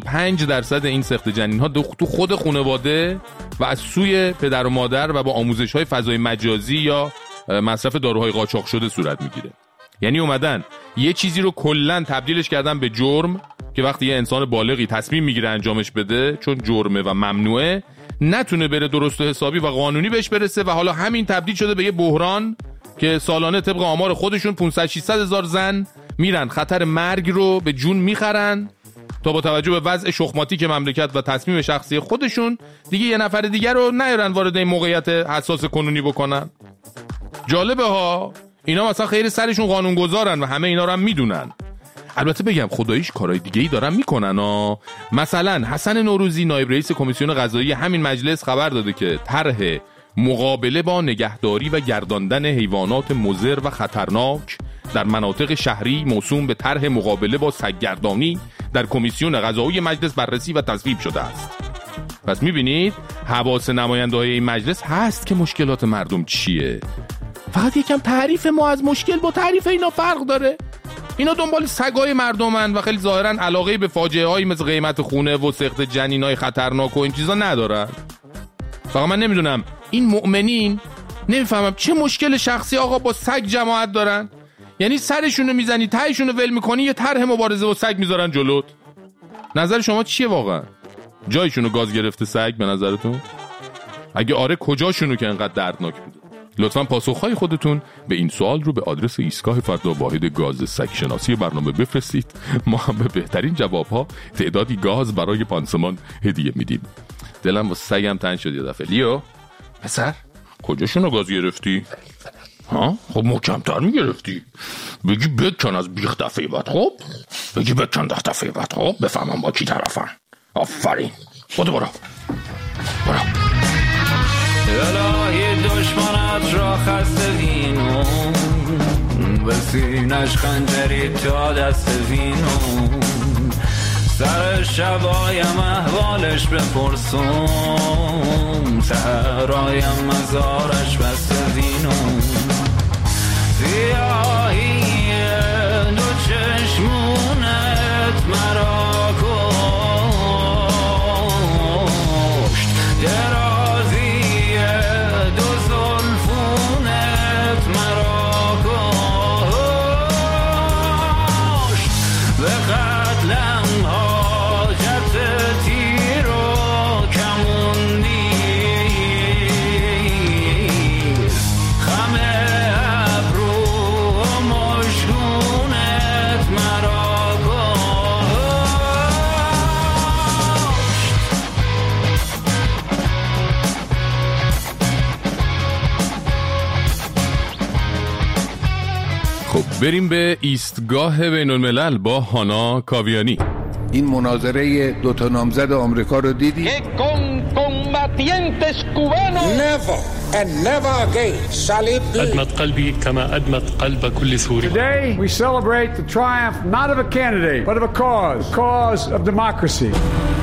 85% این سقط جنین ها تو خود خانواده و از سوی پدر و مادر و با آموزش های فضای مجازی یا مصرف داروهای قاچاق شده صورت میگیره. یعنی اومدن یه چیزی رو کلن تبدیلش کردن به جرم که وقتی یه انسان بالغی تصمیم میگیره انجامش بده چون جرمه و ممنوعه نتونه بره درست و حسابی و قانونی بهش برسه و حالا همین تبدیل شده به یه بحران که سالانه طبق آمار خودشون 500-600 هزار زن میرن خطر مرگ رو به جون میخرن تا با توجه به وضع شخماتیک مملکت و تصمیم شخصی خودشون دیگه یه نفر دیگر رو نیارن وارد این موقعیت حساس کنونی بکنن. جالبه ها، اینا مثلا خیر سرشون قانونگذارن و همه اینا رو هم میدونن. البته بگم خداییش کارهای دیگه‌ای دارن میکنن ها. مثلا حسن نوروزی نایب رئیس کمیسیون قضایی همین مجلس خبر داده که طرح مقابله با نگهداری و گرداندن حیوانات مضر و خطرناک در مناطق شهری موسوم به طرح مقابله با سگگردانی در کمیسیون قضایی مجلس بررسی و تصویب شده است. پس میبینید حواس نماینده‌های این مجلس هست که مشکلات مردم چیه. فقط یکم تعریف ما از مشکل با تعریف اینا فرق داره. اینا دنبال سگای مردمن و خیلی ظاهرا علاقه به فاجعه هایی مثل قیمت خونه و سقط جنینای خطرناک و این چیزا ندارن. فقط من نمیدونم این مؤمنین نمیفهمم چه مشکل شخصی آقا با سگ جماعت دارن. یعنی سرشونو میزنی تایشونو ول میکنی یه طرح مبارزه با سگ میذارن جلوت. نظر شما چیه واقعا؟ جایشونو گاز گرفته سگ به نظرتون؟ اگه آره کجاشونو که انقدر دردناک بوده؟ لطفاً پاسخهای خودتون به این سوال رو به آدرس ایستگاه فردا واحد گاز سگ شناسی برنامه بفرستید. ما هم به بهترین جوابها تعدادی گاز برای پانسمان هدیه میدیم. دلم با سگم تنگ شد یه دفعه. لیو پسر کجاشونو گاز گرفتی؟ ها؟ خب محکم‌تر میگرفتی. بگی بکن از بیخ دفعه بعد. خب بگی بکن دفعه بعد. خب بفهمم با کی طرفن. آفرین. خود برو الهی دشمنت را خسته وینو به سینش خنجری تا دست وینو سر شبایم احوالش بپرسم سهرایم مزارش بسته وینو سیاهی دو چشمونت مرا کشت بریم به ایستگاه بین الملل با هانا کاویانی. این مناظره دوتا نامزد آمریکا رو دیدی؟ أدمت قلبي كما أدمت قلب كل سوري. Today we celebrate the triumph not of a candidate but of a cause of democracy.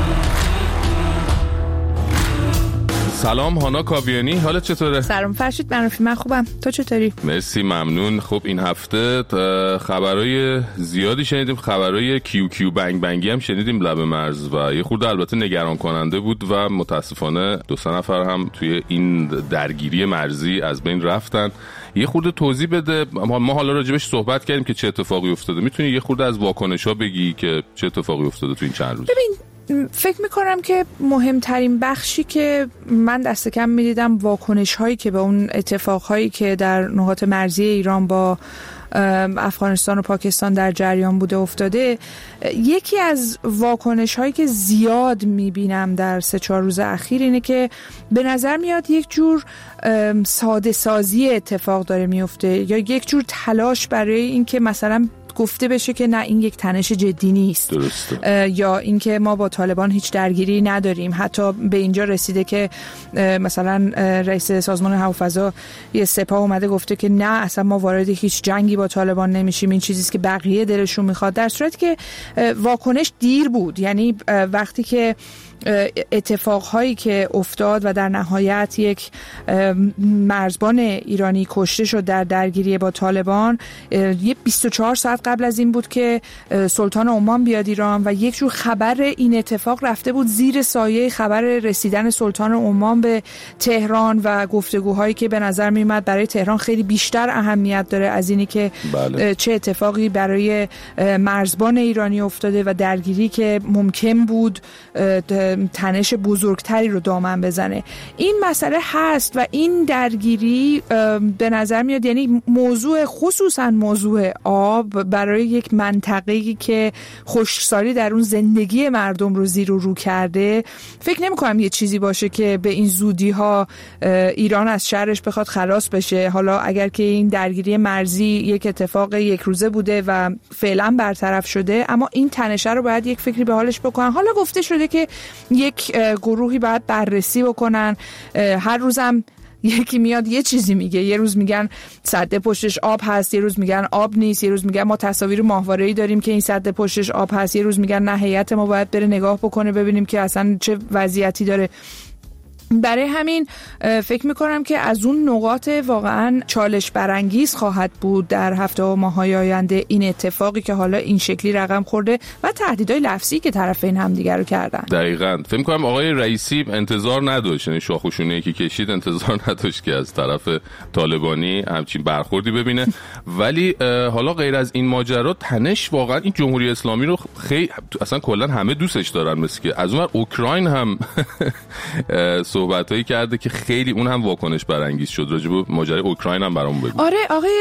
سلام هانا کاویانی، حالت چطوره؟ سلام فرشید منافی، من خوبم، تو چطوری؟ مرسی ممنون. خب این هفته خبرای زیادی شنیدیم، خبرای کیو بنگ بنگی هم شنیدیم لب مرز و یه خورده البته نگران کننده بود و متاسفانه 2 نفر هم توی این درگیری مرزی از بین رفتن. یه خورده توضیح بده، ما حالا راجبش صحبت کردیم که چه اتفاقی افتاده، میتونی یه خورده از واکنش‌ها بگی که چه اتفاقی افتاده تو این چند روز؟ ببین فکر میکنم که مهمترین بخشی که من دست کم میدیدم واکنش هایی که به اون اتفاق هایی که در نقاط مرزی ایران با افغانستان و پاکستان در جریان بوده افتاده. یکی از واکنش هایی که زیاد میبینم در 3-4 روز اخیر اینه که به نظر میاد یک جور ساده سازی اتفاق داره میفته یا یک جور تلاش برای این که مثلا گفته بشه که نه این یک تنش جدی نیست. درسته. یا اینکه ما با طالبان هیچ درگیری نداریم. حتی به اینجا رسیده که مثلا رئیس سازمان هوافضا یه سپاه اومده گفته که نه اصلا ما وارد هیچ جنگی با طالبان نمیشیم، این چیزیست که بقیه دلشون میخواد، در صورتی که واکنش دیر بود. یعنی وقتی که اتفاقهایی که افتاد و در نهایت یک مرزبان ایرانی کشته شد در درگیری با طالبان، یه 24 ساعت قبل از این بود که سلطان عمان بیاد ایران و یک جور خبر این اتفاق رفته بود زیر سایه خبر رسیدن سلطان عمان به تهران و گفتگوهایی که به نظر میومد برای تهران خیلی بیشتر اهمیت داره از اینی که چه اتفاقی برای مرزبان ایرانی افتاده و درگیری که ممکن بود تنش بزرگتری رو دامن بزنه. این مسئله هست و این درگیری به نظر میاد، یعنی موضوع خصوصا موضوع آب برای یک منطقه‌ای که خشکسالی در اون زندگی مردم رو زیر و رو کرده، فکر نمی‌کنم یه چیزی باشه که به این زودی‌ها ایران از شرش بخواد خلاص بشه. حالا اگر که این درگیری مرزی یک اتفاق یک روزه بوده و فعلا برطرف شده، اما این تنشه رو باید یک فکری به حالش بکنن. حالا گفته شده که یک گروهی باید بررسی بکنن، هر روزم یکی میاد یه چیزی میگه، یه روز میگن سد پشتش آب هست، یه روز میگن آب نیست، یه روز میگن ما تصاویر ماهواره‌ای داریم که این سد پشتش آب هست، یه روز میگن نه هیئت ما باید بره نگاه بکنه ببینیم که اصلا چه وضعیتی داره. برای همین فکر میکنم که از اون نقاط واقعا چالش برانگیز خواهد بود در هفته و ماه‌های آینده این اتفاقی که حالا این شکلی رقم خورده و تهدیدهای لفظی که طرفین همدیگر رو کردن. دقیقاً فکر میکنم آقای رئیسی انتظار نداشت، یعنی شاخ و شونه‌ای که کشید انتظار نداشت که از طرف طالبانی همچین برخوردی ببینه. ولی حالا غیر از این ماجرا، تنش واقعا این جمهوری اسلامی رو خیلی اصلا کلا همه دوستش دارن، مثل که از اون ور اوکراین هم صحبتایی کرده که خیلی اون هم واکنش برانگیز شد. راجع به ماجرای اوکراین هم برامون بگو. آره، آقای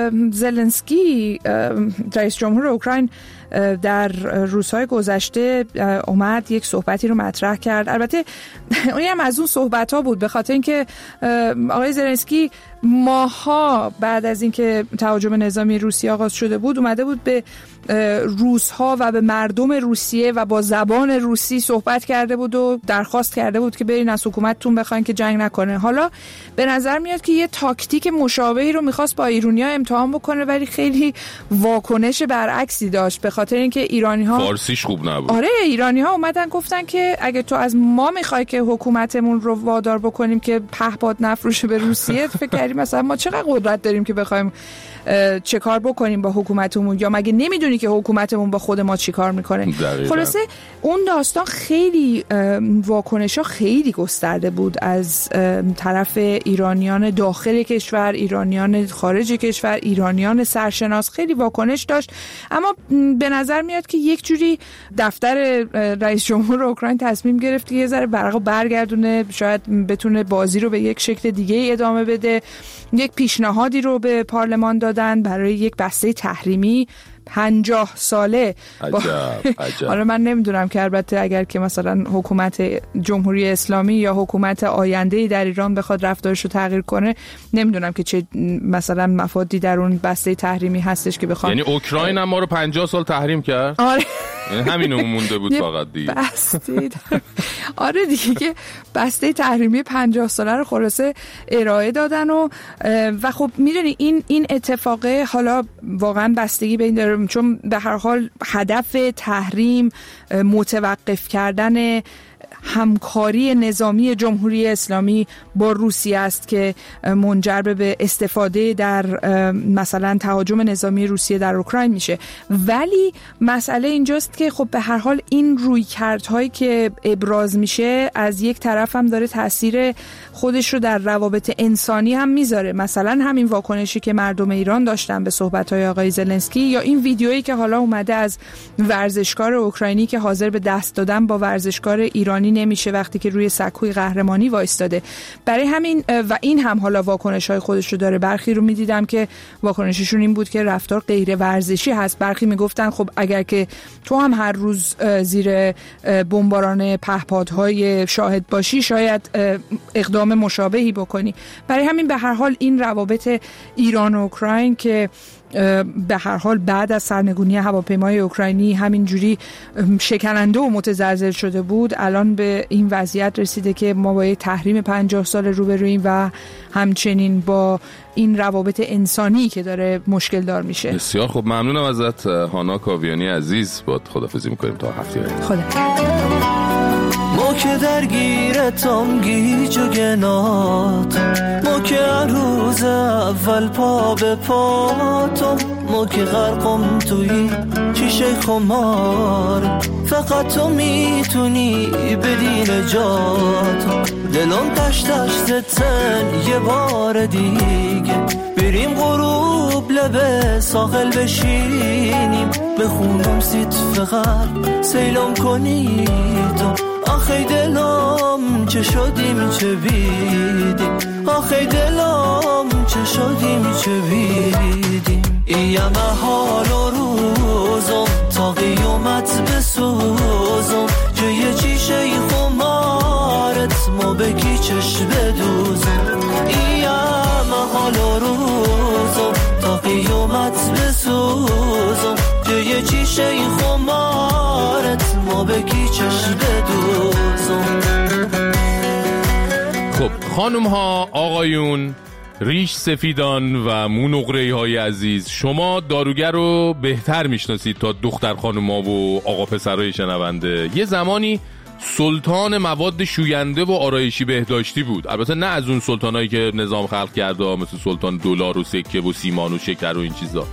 زلنسکی رئیس جمهور اوکراین در روزهای گذشته اومد یک صحبتی رو مطرح کرد. البته اون هم از اون صحبت‌ها بود، به خاطر اینکه آقای زلنسکی ماها بعد از اینکه تهاجم نظامی روسیه آغاز شده بود اومده بود به روس‌ها و به مردم روسیه و با زبان روسی صحبت کرده بود و درخواست کرده بود که برین از حکومتتون بخواین که جنگ نکنه. حالا به نظر میاد که یه تاکتیک مشابهی رو می‌خواست با ایرانی‌ها امتحان بکنه، ولی خیلی واکنش برعکسی داشت، به خاطر اینکه ایرانی‌ها فارسیش خوب نبود. آره، ایرانی‌ها اومدن گفتن که اگه تو از ما می‌خوای که حکومتمون رو وادار بکنیم که پهپاد نفروشه به روسیه، فکر کردیم مثلا ما چقدر قدرت داریم که بخوایم چه کار بکنیم با حکومتمون، یا مگه نمیدونی که حکومتمون با خود ما چی کار میکنه؟ خلاصه اون داستان خیلی واکنش‌ها خیلی گسترده بود از طرف ایرانیان داخل کشور، ایرانیان خارج کشور، ایرانیان سرشناس، خیلی واکنش داشت. اما به نظر میاد که یک جوری دفتر رئیس جمهور اوکراین تصمیم گرفت که یه ذره برگردونه، شاید بتونه بازی رو به یک شکل دیگه ادامه بده. یک پیشنهادی رو به پارلمان دادن برای یک بسته تحریمی 50 ساله. عجب. حالا من نمیدونم که البته اگر که مثلا حکومت جمهوری اسلامی یا حکومت آینده‌ای در ایران بخواد رفتارش رو تغییر کنه، نمیدونم که چه مثلا مفادی در اون بسته تحریمی هستش که بخواد. یعنی اوکراین هم ما رو 50 سال تحریم کرد. آره، یعنی همینو مونده بود فقط دیگه. آره دیگه، که بسته تحریمی 50 ساله رو خلاصه ارائه دادن و خب میدونی این اتفاقه حالا واقعا بستگی به این داره، چون به هر حال هدف تحریم متوقف کردن همکاری نظامی جمهوری اسلامی با روسیه است که منجر به استفاده در مثلا تهاجم نظامی روسیه در اوکراین میشه. ولی مسئله اینجاست که خب به هر حال این رویکردهایی که ابراز میشه از یک طرف هم داره تاثیر خودش رو در روابط انسانی هم میذاره. مثلا همین واکنشی که مردم ایران داشتن به صحبت‌های آقای زلنسکی، یا این ویدیویی که حالا اومده از ورزشکار اوکراینی که حاضر به دست دادن با ورزشکار ایرانی نمیشه وقتی که روی سکوی قهرمانی وایستاده. برای همین و این هم حالا واکنش‌های خودش رو داره. برخی رو می‌دیدم که واکنششون این بود که رفتار غیر ورزشی هست. برخی میگفتن خب اگر که تو هم هر روز زیر بمباران پهپادهای شاهد باشی، شاید اقدام مشابهی بکنی. برای همین به هر حال این روابط ایران و اوکراین که به هر حال بعد از سرنگونی هواپیمای اوکراینی همینجوری شکننده و متزلزل شده بود، الان به این وضعیت رسیده که ما با تحریم 50 سال روبرویم و همچنین با این روابط انسانی که داره مشکل دار میشه. بسیار خب، ممنونم ازت هانا کاویانی عزیز. با خدافظی میکنیم تا هفته آینده. خدا. ما که درگیرتم گیج و گنات، ما که روز اول پا به پاتم، ما که غرقم توی چیشه خمار، فقط تو میتونی بدی نجات. دلم تش زتن یه بار دیگه، بریم غروب لبه ساحل بشینیم، بخونم سیت فقط سیلم کنی تو. آخه آخی دلم چه شدیم چه بیدیم، آخی دلم چه شدیم چه بیدیم. ایم حال و روزم تا قیامت بسوزم، که یه چیشه خمارت ما بگی چشم بدوزم. ایم حال و روزم تا قیامت بسوزم، که یه چیشه خمارت ما بگی چشم بدوزم. خب خانم ها، آقایون، ریش سفیدان و مونقره‌ای های عزیز، شما داروگر رو بهتر میشناسید تا دختر خانم ها و آقا پسرای شنونده. یه زمانی سلطان مواد شوینده و آرایشی بهداشتی بود. البته نه از اون سلطانایی که نظام خلق کرده، مثل سلطان دلار و سکه و سیمان و شکر و این چیزا.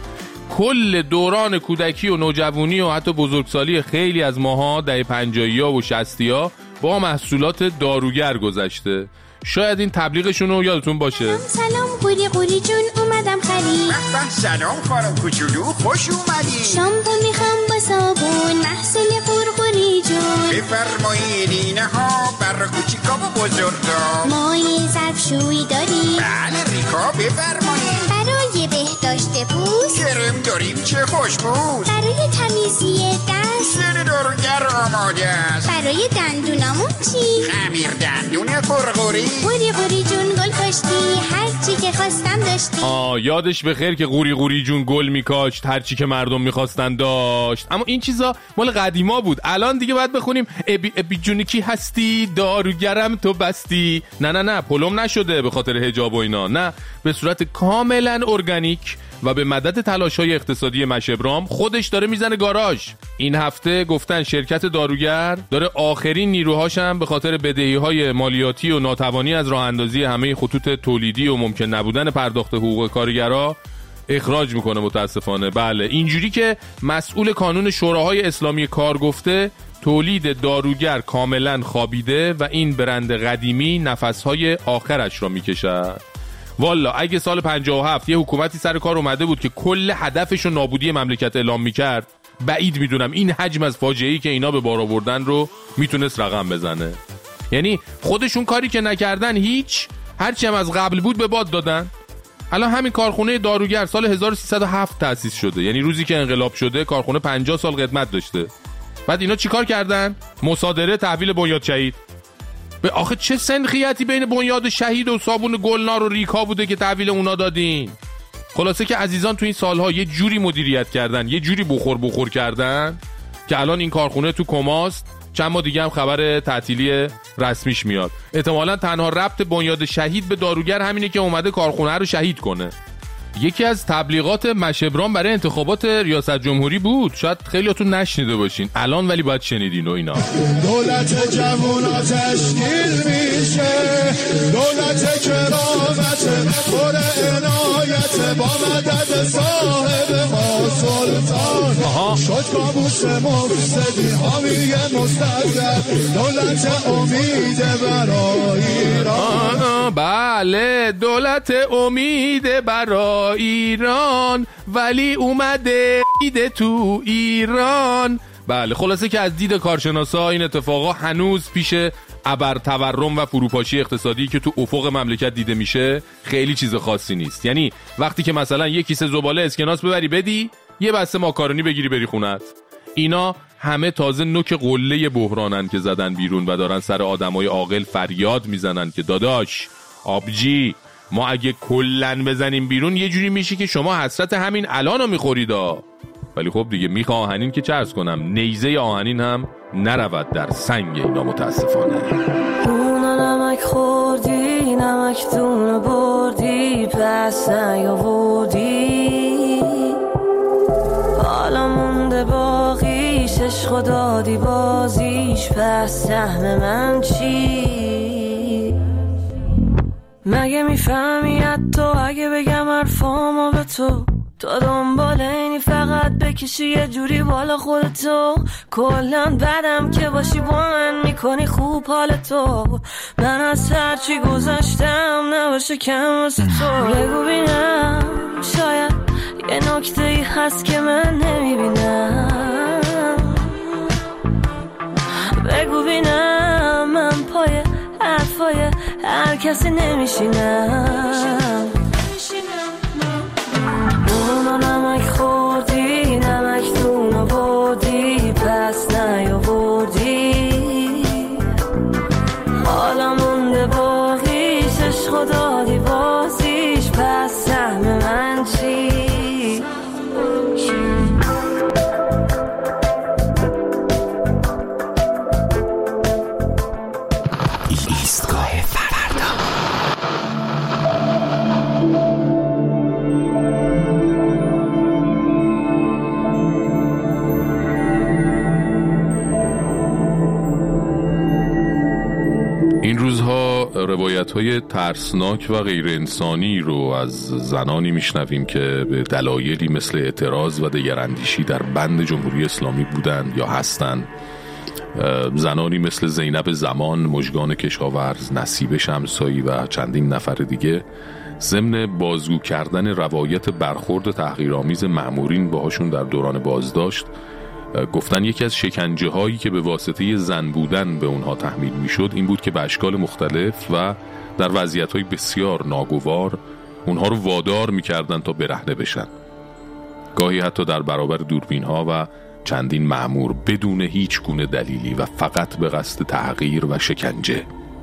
کل دوران کودکی و نوجوانی و حتی بزرگسالی خیلی از ماها دهه 50 و 60 با محصولات داروگر گذشته. شاید این تبلیغشون رو یادتون باشه. سلام قوری قوری جون، اومدم خرید. سلام خانم کوچولو، خوش اومدید. شامپو میخوام با صابون، محصول قورقوری جون. بفرمایید اینها برای کوچیکا و بزرگا. مایع ظرفشویی داریم؟ بله ریکا بفرمایید. برای بهداشت پوست کرم داریم چه خوشبوست. برای تمیزی دست سر داروگر آماده است. برای دندونامون چی؟ خمیر دندون قورقوری. قوری قوری جون گل کاشتی، هر چی که خواستم داشتی. یادش بخیر که قوری قوری جون گل میکاشت، هر چی که مردم میخواستن داشت. اما این چیزا مال قدیما بود. الان دیگه باید بخونیم ابی جون کی هستی، داروگرم تو بستی. نه پلم نشده به خاطر حجاب و اینا، نه، به صورت کاملا ارگانیک و به مدد تلاش‌های اقتصادی مشبرام خودش داره میزنه گاراژ. این هفته گفتن شرکت داروگر داره آخرین نیروهاشم به خاطر بدهی‌های مالیاتی و ناتوانی از راه اندازی همه خطوط تولیدی و ممکن نبودن پرداخت حقوق کارگرها اخراج میکنه متاسفانه. بله، اینجوری که مسئول کانون شوراهای اسلامی کار گفته، تولید داروگر کاملا خوابیده و این برند قدیمی نفس‌های آخرش را میکشد. والا اگه سال 57 یه حکومتی سر کار اومده بود که کل هدفش رو نابودی مملکت اعلام میکرد، بعید میدونم این حجم از فاجعه‌ای که اینا به بار آوردن رو میتونست رقم بزنه. یعنی خودشون کاری که نکردن هیچ، هرچی هم از قبل بود به باد دادن. الان همین کارخونه داروگر سال 1307 تأسیس شده، یعنی روزی که انقلاب شده کارخونه 50 سال قدمت داشته. بعد اینا چیکار کردن؟ مصادره، تحویل بنیاد شهید. به آخه چه سنخیتی بین بنیاد شهید و صابون گلنار و ریکا بوده که تحویل اونا دادین؟ خلاصه که عزیزان تو این سالها یه جوری مدیریت کردن، یه جوری بخور کردن که الان این کارخونه تو کماست. چند ماه دیگه هم خبر تعطیلی رسمیش میاد. احتمالاً تنها ربط بنیاد شهید به داروگر همینه که اومده کارخونه رو شهید کنه. یکی از تبلیغات مشبرام برای انتخابات ریاست جمهوری بود. شاید خیلیاتون نشنیده باشین الان، ولی باید شنیدین و اینا. دولت جوونا تشکیل میشه، دولت کرامت پر عنایت، با مدد صاحب ما سلطان شد کابوس مفسدی حامی مستقر، دولت امید برای ایران. بله، دولت امید برای ایران، ولی اومده ایده تو ایران. بله، خلاصه که از دید کارشناسا این اتفاقا هنوز پیش ابر تورم و فروپاشی اقتصادی که تو افق مملکت دیده میشه خیلی چیز خاصی نیست. یعنی وقتی که مثلا یک کیسه زباله اسکناس ببری بدی، یه بسته ماکارونی بگیری بری خونت، اینا همه تازه نوک قله بحرانن که زدن بیرون و دارن سر آدمای عاقل فریاد میزنن که داداش آبجی، ما اگه کلن بزنیم بیرون یه جوری میشه که شما حسرت همین الانو میخوریدا. ولی خب دیگه میخوا آهنین که چرس کنم، نیزه آهنین هم نرود در سنگ اینا متاسفانه. اونا نمک خوردی، نمک دونه بردی، پس نیاوردی، حالا مونده باقیش، عشق دادی بازیش، پس سهم من چی؟ مگه میفهمی حتی اگه بگم حرفامو به تو دنبال اینی فقط بکشی یه جوری بالا خودتو، کلن بدم که باشی با من میکنی خوب حالتو، من از هرچی گذاشتم نباشه کم واسه تو. بگو بینم شاید یه نکته ای هست که من نمیبینم، بگو بینم کسی نمیشینم. نون و نمک خوردی، نمک نون آوردی، پس نیاوردی. حالا مونده باقیش، عشق دادی بازیش، پس سهم من چی؟ ایستگاه فردا. این روزها روایت‌های ترسناک و غیر انسانی رو از زنانی میشنویم که به دلایلی مثل اعتراض و دگراندیشی در بند جمهوری اسلامی بودند یا هستند. زنانی مثل زینب زمان، مژگان کشاورز، نصیبه شمسایی و چندین نفر دیگه ضمن بازگو کردن روایت برخورد تحقیرآمیز مأمورین باهاشون در دوران بازداشت گفتن یکی از شکنجه هایی که به واسطه زن بودن به اونها تحمیل میشد این بود که به اشکال مختلف و در وضعیت های بسیار ناگوار اونها رو وادار میکردن تا برهنه بشن، گاهی حتی در برابر دوربین ها و چندین مأمور بدون هیچ گونه دلیلی و فقط به قصد تحقیر و شکنجه.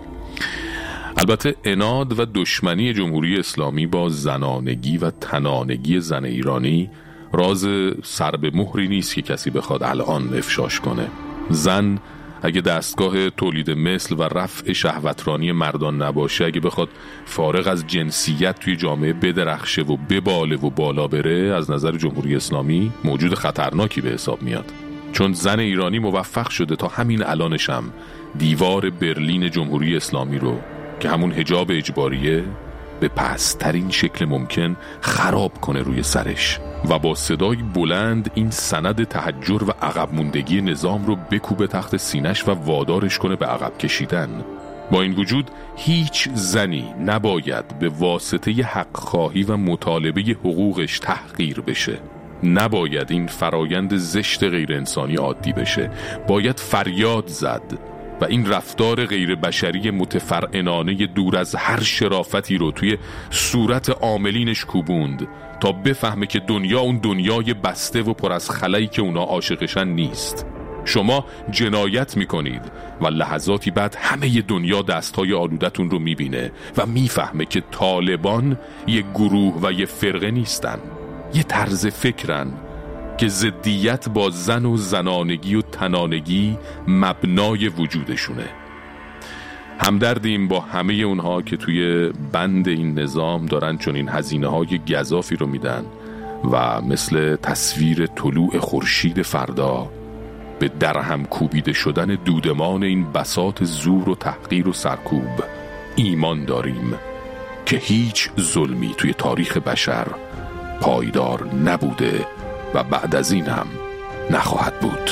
البته عناد و دشمنی جمهوری اسلامی با زنانگی و تنانگی زن ایرانی راز سر به مهری نیست که کسی بخواد الان افشاش کنه. زن اگه دستگاه تولید مثل و رفع شهوترانی مردان نباشه، اگه بخواد فارغ از جنسیت توی جامعه بدرخشه و بباله و بالا بره، از نظر جمهوری اسلامی موجود خطرناکی به حساب میاد. چون زن ایرانی موفق شده تا همین الانشم دیوار برلین جمهوری اسلامی رو که همون حجاب اجباریه به پست‌ترین شکل ممکن خراب کنه روی سرش و با صدای بلند این سند تحجر و عقب موندگی نظام رو بکوبه تحت سینش و وادارش کنه به عقب کشیدن. با این وجود هیچ زنی نباید به واسطه حق خواهی و مطالبه حقوقش تحقیر بشه. نباید این فرایند زشت غیر انسانی عادی بشه. باید فریاد زد و این رفتار غیر بشری متفرعنانه دور از هر شرافتی رو توی صورت عاملینش کوبوند تا بفهمه که دنیا اون دنیای بسته و پر از خلایی که اونا عاشقشن نیست. شما جنایت میکنید و لحظاتی بعد همه دنیا دستهای آلودتون رو میبینه و میفهمه که طالبان یه گروه و یه فرقه نیستن، یه طرز فکرن که ضدیت با زن و زنانگی و تنانگی مبنای وجودشونه. همدردیم با همه اونها که توی بند این نظام دارن چون این هزینه های گزافی رو میدن و مثل تصویر طلوع خورشید فردا به درهم کوبیده شدن دودمان این بساط زور و تحقیر و سرکوب ایمان داریم که هیچ ظلمی توی تاریخ بشر پایدار نبوده و بعد از این هم نخواهد بود.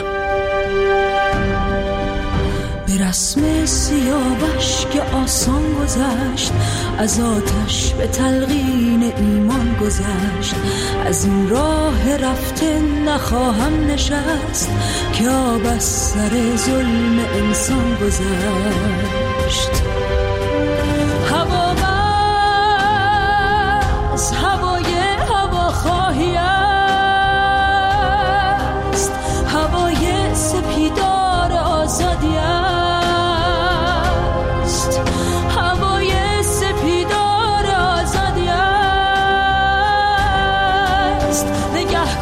به رسم سیاوش که آسان گذشت، از آتش به تلقین ایمان گذشت. از این راه رفته نخواهم نشست که آب از سر ظلم انسان گذشت. هوا بس هوای هوا خواهی است، هوای سپیدار آزادی است، هوای سپیدار آزادی است. نگه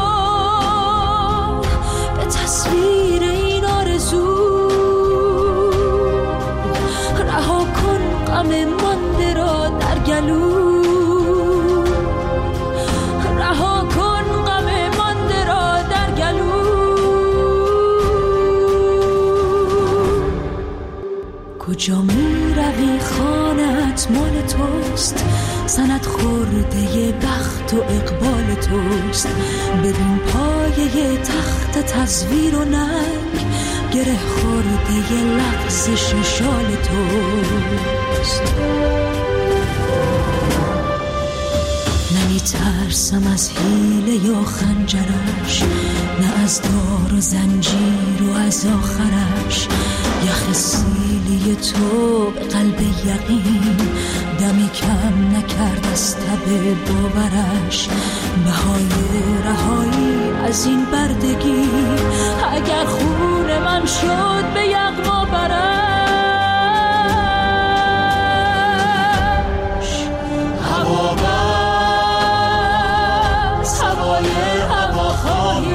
کن به تصویر این آرزو، رها کن غم مانده را در گلو، رها کن غم مانده را در گلو. کجا می روی خانت مال توست، سند خورده بخت و اقبال توست. ببین پایه تخت تزویر و ننگ، گره خورده لغزش شال توست. ترسم از حیله یا خنجرش، نه از دار و زنجیر و از آخرش. یخ سیلی تو به قلب یقین دمی کم نکرد از تب باورش. بهای رهایی از این بردگی اگر خون من شد به یغما برش. هوا بس هوای هواخواهی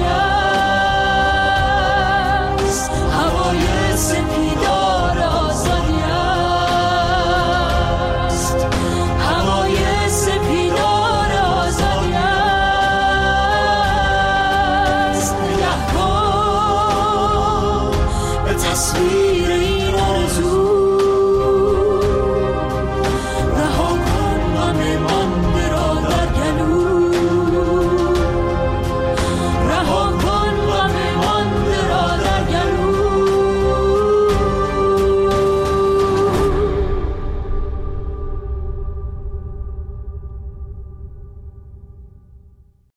است، هوای سپیدار آزادی است، هوای سپیدار آزادی است. نگه کن به تصویر